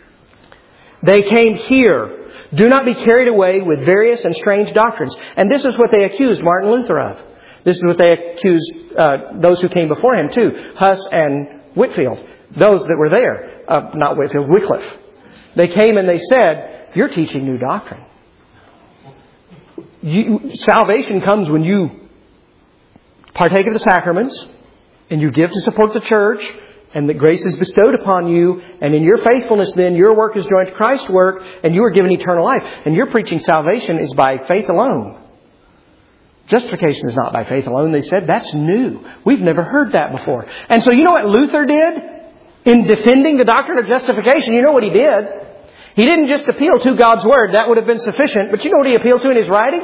[SPEAKER 1] They came here. Do not be carried away with various and strange doctrines. And this is what they accused Martin Luther of. This is what they accused uh, those who came before him too. Huss and Whitefield. Those that were there. Uh, not Whitefield, Wycliffe. They came and they said, you're teaching new doctrine. You, salvation comes when you partake of the sacraments, and you give to support the church, and the grace is bestowed upon you, and in your faithfulness then, your work is joined to Christ's work, and you are given eternal life. And you're preaching salvation is by faith alone. Justification is not by faith alone, they said. That's new. We've never heard that before. And so you know what Luther did in defending the doctrine of justification? You know what he did? He didn't just appeal to God's Word. That would have been sufficient. But you know what he appealed to in his writings?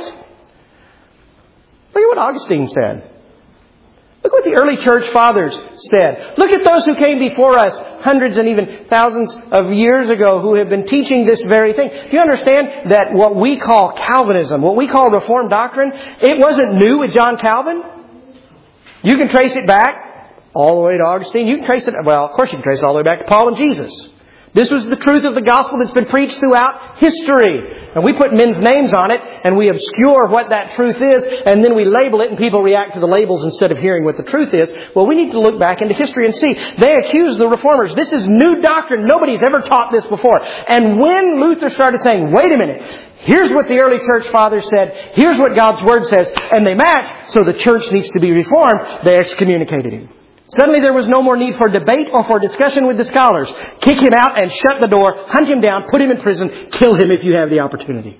[SPEAKER 1] Look at what Augustine said. Look what the early church fathers said. Look at those who came before us hundreds and even thousands of years ago who have been teaching this very thing. Do you understand that what we call Calvinism, what we call Reformed doctrine, it wasn't new with John Calvin? You can trace it back all the way to Augustine. You can trace it, well, of course you can trace it all the way back to Paul and Jesus. This was the truth of the gospel that's been preached throughout history. And we put men's names on it and we obscure what that truth is, and then we label it and people react to the labels instead of hearing what the truth is. Well, we need to look back into history and see. They accuse the Reformers. This is new doctrine. Nobody's ever taught this before. And when Luther started saying, wait a minute, here's what the early church fathers said, here's what God's Word says, and they match, so the church needs to be reformed, they excommunicated him. Suddenly there was no more need for debate or for discussion with the scholars. Kick him out and shut the door, hunt him down, put him in prison, kill him if you have the opportunity.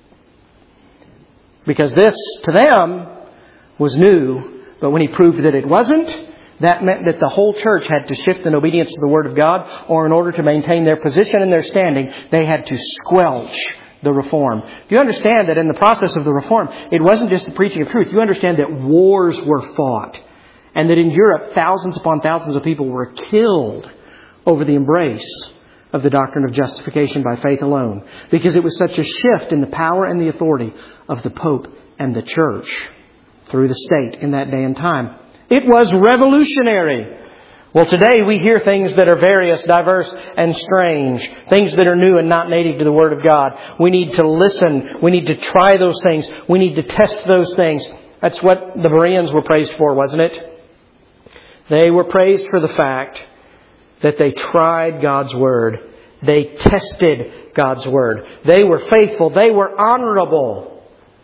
[SPEAKER 1] Because this, to them, was new, but when he proved that it wasn't, that meant that the whole church had to shift in obedience to the Word of God, or in order to maintain their position and their standing, they had to squelch the Reform. Do you understand that in the process of the Reform, it wasn't just the preaching of truth. You understand that wars were fought. And that in Europe, thousands upon thousands of people were killed over the embrace of the doctrine of justification by faith alone. Because it was such a shift in the power and the authority of the Pope and the Church through the state in that day and time. It was revolutionary. Well, today we hear things that are various, diverse, and strange. Things that are new and not native to the Word of God. We need to listen. We need to try those things. We need to test those things. That's what the Bereans were praised for, wasn't it? They were praised for the fact that they tried God's Word. They tested God's Word. They were faithful. They were honorable.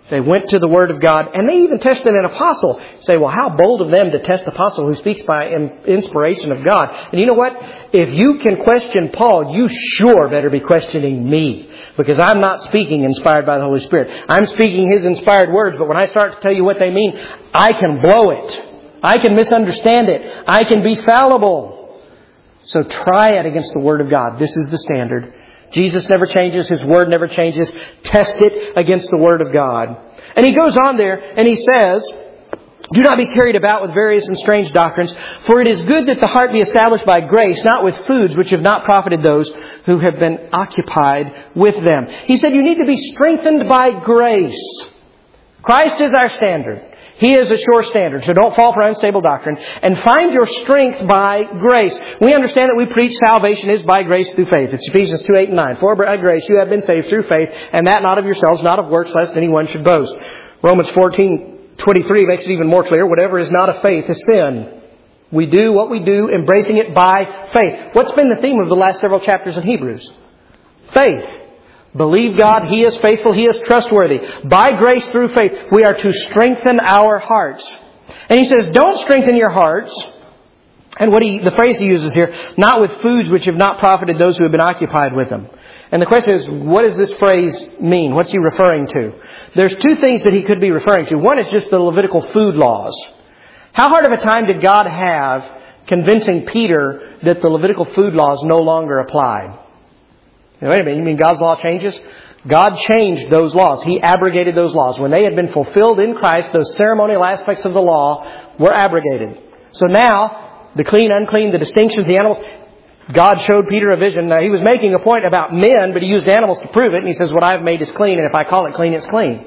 [SPEAKER 1] They went to the Word of God, and they even tested an apostle. You say, well, how bold of them to test the apostle who speaks by inspiration of God. And you know what? If you can question Paul, you sure better be questioning me. Because I'm not speaking inspired by the Holy Spirit. I'm speaking His inspired words, but when I start to tell you what they mean, I can blow it. I can misunderstand it. I can be fallible. So try it against the Word of God. This is the standard. Jesus never changes. His Word never changes. Test it against the Word of God. And he goes on there and he says, do not be carried about with various and strange doctrines, for it is good that the heart be established by grace, not with foods which have not profited those who have been occupied with them. He said you need to be strengthened by grace. Christ is our standard. He is a sure standard, so don't fall for unstable doctrine. And find your strength by grace. We understand that we preach salvation is by grace through faith. It's Ephesians two, eight and nine. For by grace you have been saved through faith, and that not of yourselves, not of works, lest anyone should boast. Romans fourteen, twenty-three makes it even more clear. Whatever is not of faith is sin. We do what we do, embracing it by faith. What's been the theme of the last several chapters in Hebrews? Faith. Believe God. He is faithful. He is trustworthy. By grace through faith, we are to strengthen our hearts. And he says, don't strengthen your hearts. And what he, the phrase he uses here, not with foods which have not profited those who have been occupied with them. And the question is, what does this phrase mean? What's he referring to? There's two things that he could be referring to. One is just the Levitical food laws. How hard of a time did God have convincing Peter that the Levitical food laws no longer applied? Now, wait a minute, you mean God's law changes? God changed those laws. He abrogated those laws. When they had been fulfilled in Christ, those ceremonial aspects of the law were abrogated. So now, the clean, unclean, the distinctions, the animals, God showed Peter a vision. Now, he was making a point about men, but he used animals to prove it. And he says, what I've made is clean, and if I call it clean, it's clean.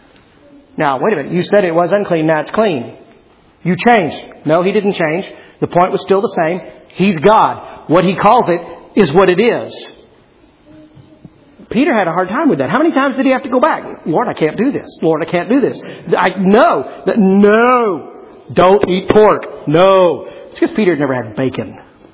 [SPEAKER 1] Now, wait a minute. You said it was unclean, now it's clean. You changed. No, he didn't change. The point was still the same. He's God. What he calls it is what it is. Peter had a hard time with that. How many times did he have to go back? Lord, I can't do this. Lord, I can't do this. I, no. No. Don't eat pork. No. It's because Peter had never had bacon.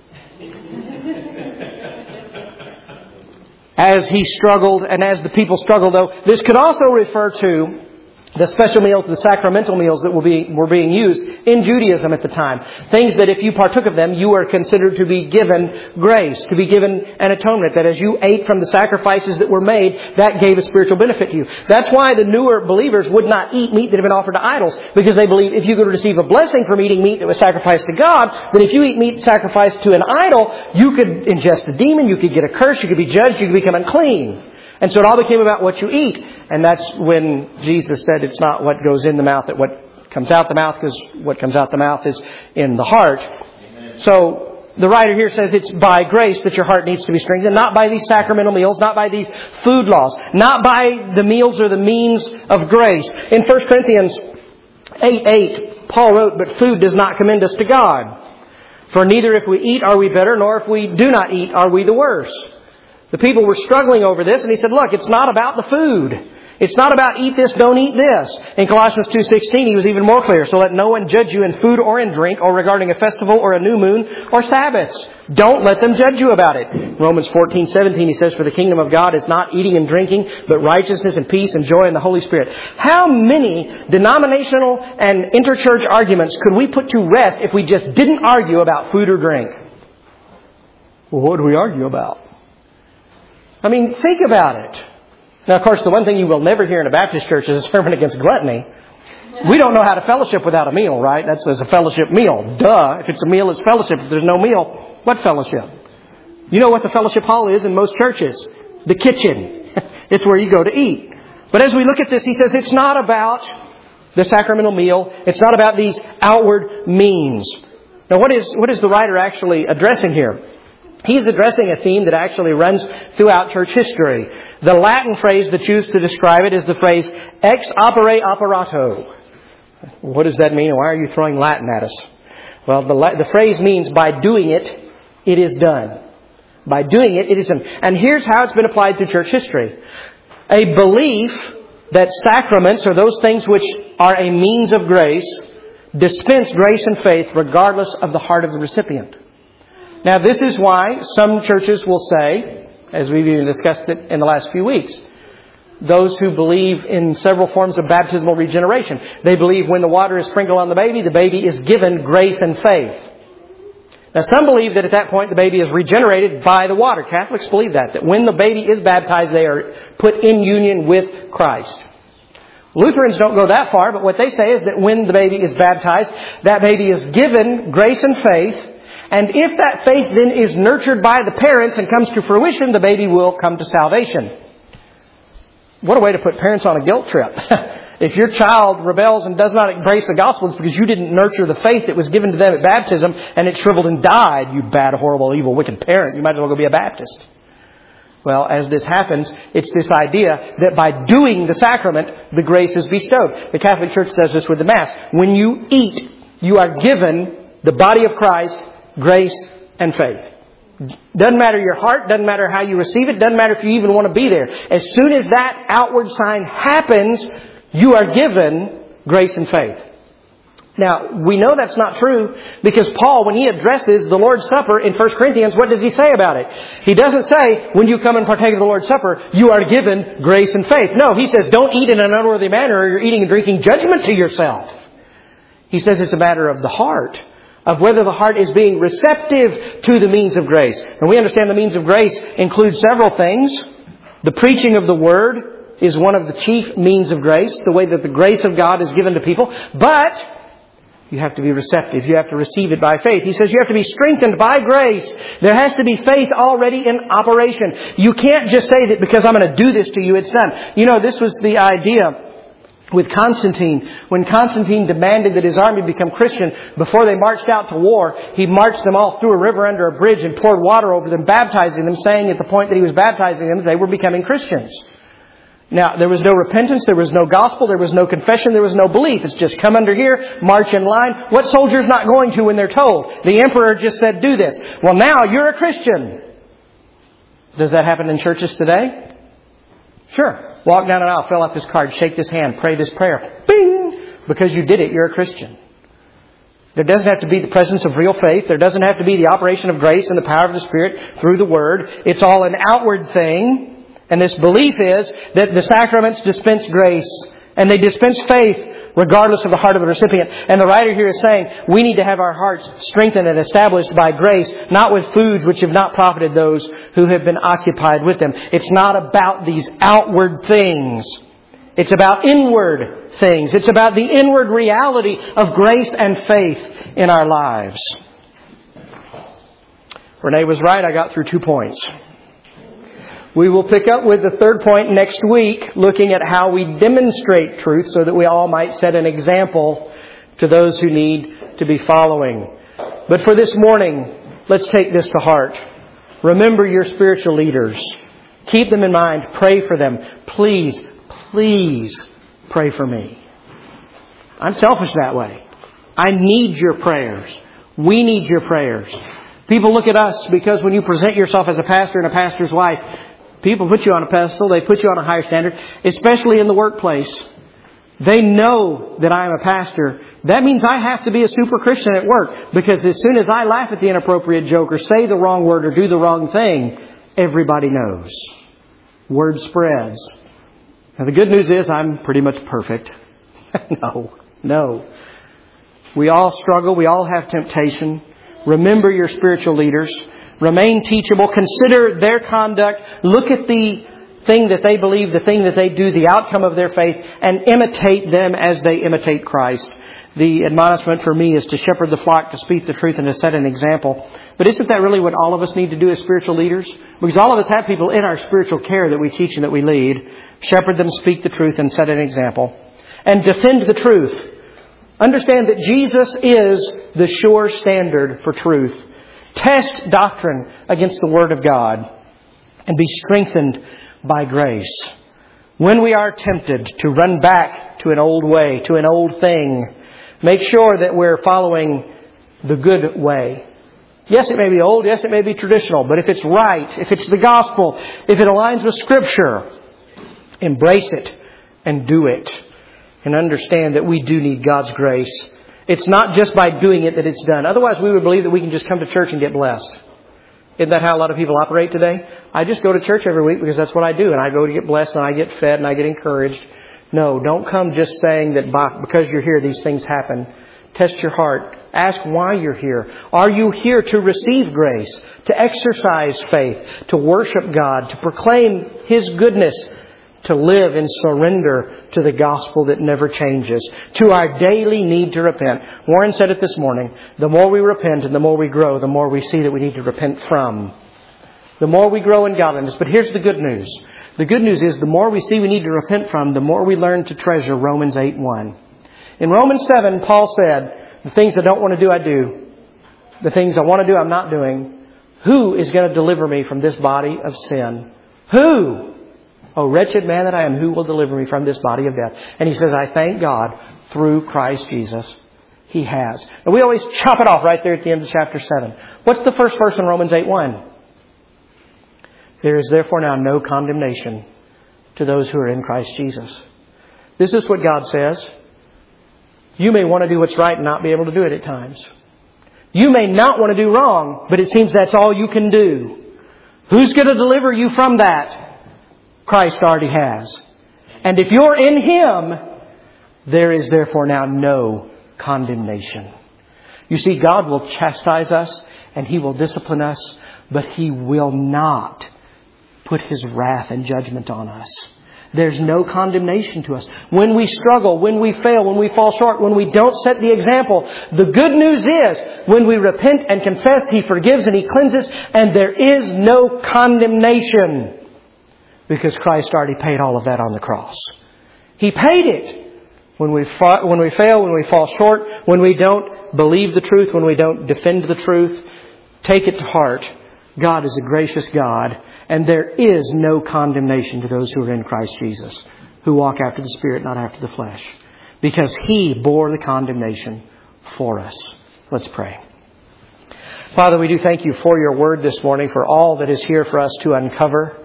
[SPEAKER 1] As he struggled and as the people struggled, though, this could also refer to the special meals, the sacramental meals that were being, were being used in Judaism at the time. Things that if you partook of them, you were considered to be given grace, to be given an atonement. That as you ate from the sacrifices that were made, that gave a spiritual benefit to you. That's why the newer believers would not eat meat that had been offered to idols. Because they believe if you could receive a blessing from eating meat that was sacrificed to God, then if you eat meat sacrificed to an idol, you could ingest a demon, you could get a curse, you could be judged, you could become unclean. And so it all became about what you eat. And that's when Jesus said it's not what goes in the mouth, that what comes out the mouth, because what comes out the mouth is in the heart. Amen. So the writer here says it's by grace that your heart needs to be strengthened, not by these sacramental meals, not by these food laws, not by the meals or the means of grace. In First Corinthians eight eight, Paul wrote, but food does not commend us to God. For neither if we eat are we better, nor if we do not eat are we the worse. The people were struggling over this, and he said, look, it's not about the food. It's not about eat this, don't eat this. In Colossians two sixteen, he was even more clear. So let no one judge you in food or in drink, or regarding a festival or a new moon or Sabbaths. Don't let them judge you about it. Romans fourteen seventeen, he says, for the kingdom of God is not eating and drinking, but righteousness and peace and joy in the Holy Spirit. How many denominational and interchurch arguments could we put to rest if we just didn't argue about food or drink? Well, what do we argue about? I mean, think about it. Now, of course, the one thing you will never hear in a Baptist church is a sermon against gluttony. We don't know how to fellowship without a meal, right? That's a fellowship meal. Duh. If it's a meal, it's fellowship. If there's no meal, what fellowship? You know what the fellowship hall is in most churches? The kitchen. It's where you go to eat. But as we look at this, he says it's not about the sacramental meal. It's not about these outward means. Now, what is, what is the writer actually addressing here? He's addressing a theme that actually runs throughout church history. The Latin phrase that's used to describe it is the phrase ex opere operato. What does that mean? Why are you throwing Latin at us? Well, the, the phrase means by doing it, it is done. By doing it, it is done. And here's how it's been applied through church history. A belief that sacraments, or those things which are a means of grace, dispense grace and faith regardless of the heart of the recipient. Now, this is why some churches will say, as we've even discussed it in the last few weeks, those who believe in several forms of baptismal regeneration. They believe when the water is sprinkled on the baby, the baby is given grace and faith. Now, some believe that at that point the baby is regenerated by the water. Catholics believe that, that when the baby is baptized, they are put in union with Christ. Lutherans don't go that far, but what they say is that when the baby is baptized, that baby is given grace and faith. And if that faith then is nurtured by the parents and comes to fruition, the baby will come to salvation. What a way to put parents on a guilt trip. If your child rebels and does not embrace the gospel, it's because you didn't nurture the faith that was given to them at baptism and it shriveled and died. You bad, horrible, evil, wicked parent. You might as well go be a Baptist. Well, as this happens, it's this idea that by doing the sacrament, the grace is bestowed. The Catholic Church does this with the Mass. When you eat, you are given the body of Christ, grace and faith. Doesn't matter your heart, doesn't matter how you receive it, doesn't matter if you even want to be there. As soon as that outward sign happens, you are given grace and faith. Now, we know that's not true because Paul, when he addresses the Lord's Supper in First Corinthians, what does he say about it? He doesn't say, when you come and partake of the Lord's Supper, you are given grace and faith. No, he says, don't eat in an unworthy manner or you're eating and drinking judgment to yourself. He says it's a matter of the heart, of whether the heart is being receptive to the means of grace. And we understand the means of grace include several things. The preaching of the Word is one of the chief means of grace, the way that the grace of God is given to people. But you have to be receptive. You have to receive it by faith. He says you have to be strengthened by grace. There has to be faith already in operation. You can't just say that because I'm going to do this to you, it's done. You know, this was the idea with Constantine. When Constantine demanded that his army become Christian, before they marched out to war, he marched them all through a river under a bridge and poured water over them, baptizing them, saying at the point that he was baptizing them, they were becoming Christians. Now, there was no repentance, there was no gospel, there was no confession, there was no belief. It's just come under here, march in line. What soldier's not going to when they're told? The emperor just said, do this. Well, now you're a Christian. Does that happen in churches today? Sure. Walk down an aisle, fill out this card, shake this hand, pray this prayer. Bing! Because you did it, you're a Christian. There doesn't have to be the presence of real faith. There doesn't have to be the operation of grace and the power of the Spirit through the Word. It's all an outward thing. And this belief is that the sacraments dispense grace and they dispense faith regardless of the heart of the recipient. And the writer here is saying we need to have our hearts strengthened and established by grace, not with foods which have not profited those who have been occupied with them. It's not about these outward things. It's about inward things. It's about the inward reality of grace and faith in our lives. Renee was right. I got through two points. We will pick up with the third point next week, looking at how we demonstrate truth so that we all might set an example to those who need to be following. But for this morning, let's take this to heart. Remember your spiritual leaders. Keep them in mind. Pray for them. Please, please pray for me. I'm selfish that way. I need your prayers. We need your prayers. People look at us because when you present yourself as a pastor and a pastor's wife, people put you on a pedestal. They put you on a higher standard, especially in the workplace. They know that I am a pastor. That means I have to be a super Christian at work, because as soon as I laugh at the inappropriate joke or say the wrong word or do the wrong thing, everybody knows. Word spreads. Now the good news is I'm pretty much perfect. no, no. We all struggle. We all have temptation. Remember your spiritual leaders. Remain teachable. Consider their conduct. Look at the thing that they believe, the thing that they do, the outcome of their faith, and imitate them as they imitate Christ. The admonishment for me is to shepherd the flock, to speak the truth, and to set an example. But isn't that really what all of us need to do as spiritual leaders? Because all of us have people in our spiritual care that we teach and that we lead. Shepherd them, speak the truth, and set an example. And defend the truth. Understand that Jesus is the sure standard for truth. Test doctrine against the Word of God and be strengthened by grace. When we are tempted to run back to an old way, to an old thing, make sure that we're following the good way. Yes, it may be old. Yes, it may be traditional. But if it's right, if it's the gospel, if it aligns with Scripture, embrace it and do it. And understand that we do need God's grace. It's not just by doing it that it's done. Otherwise, we would believe that we can just come to church and get blessed. Isn't that how a lot of people operate today? I just go to church every week because that's what I do. And I go to get blessed and I get fed and I get encouraged. No, don't come just saying that because you're here, these things happen. Test your heart. Ask why you're here. Are you here to receive grace, to exercise faith, to worship God, to proclaim His goodness, to live in surrender to the gospel that never changes, to our daily need to repent? Warren said it this morning. The more we repent and the more we grow, the more we see that we need to repent from. The more we grow in godliness. But here's the good news. The good news is the more we see we need to repent from, the more we learn to treasure Romans eight one. In Romans seven, Paul said, the things I don't want to do, I do. The things I want to do, I'm not doing. Who is going to deliver me from this body of sin? Who? Oh, wretched man that I am, who will deliver me from this body of death? And he says, I thank God through Christ Jesus. He has. And we always chop it off right there at the end of chapter seven. What's the first verse in Romans eight one? There is therefore now no condemnation to those who are in Christ Jesus. This is what God says. You may want to do what's right and not be able to do it at times. You may not want to do wrong, but it seems that's all you can do. Who's going to deliver you from that? Christ already has. And if you're in Him, there is therefore now no condemnation. You see, God will chastise us and He will discipline us, but He will not put His wrath and judgment on us. There's no condemnation to us. When we struggle, when we fail, when we fall short, when we don't set the example, the good news is when we repent and confess, He forgives and He cleanses, and there is no condemnation. Because Christ already paid all of that on the cross. He paid it. When we fa- when we fail, when we fall short, when we don't believe the truth, when we don't defend the truth, take it to heart. God is a gracious God, and there is no condemnation to those who are in Christ Jesus, who walk after the Spirit, not after the flesh. Because He bore the condemnation for us. Let's pray. Father, we do thank You for Your Word this morning, for all that is here for us to uncover.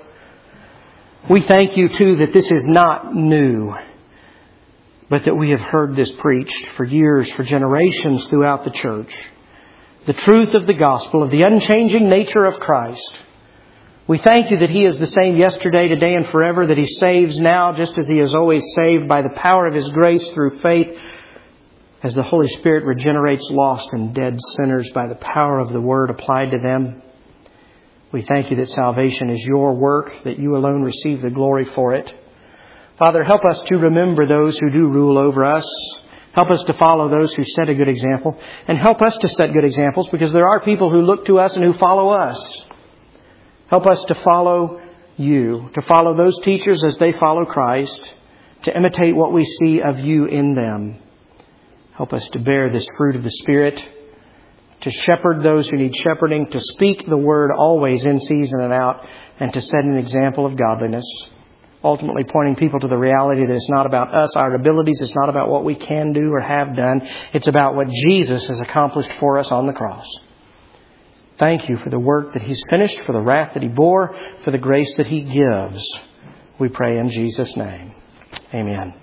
[SPEAKER 1] We thank You, too, that this is not new, but that we have heard this preached for years, for generations throughout the church. The truth of the gospel, of the unchanging nature of Christ. We thank You that He is the same yesterday, today, and forever, that He saves now just as He has always saved by the power of His grace through faith, as the Holy Spirit regenerates lost and dead sinners by the power of the Word applied to them. We thank You that salvation is Your work, that You alone receive the glory for it. Father, help us to remember those who do rule over us. Help us to follow those who set a good example. And help us to set good examples, because there are people who look to us and who follow us. Help us to follow You, to follow those teachers as they follow Christ, to imitate what we see of You in them. Help us to bear this fruit of the Spirit, to shepherd those who need shepherding, to speak the Word always in season and out, and to set an example of godliness. Ultimately pointing people to the reality that it's not about us, our abilities. It's not about what we can do or have done. It's about what Jesus has accomplished for us on the cross. Thank You for the work that He's finished, for the wrath that He bore, for the grace that He gives. We pray in Jesus' name. Amen.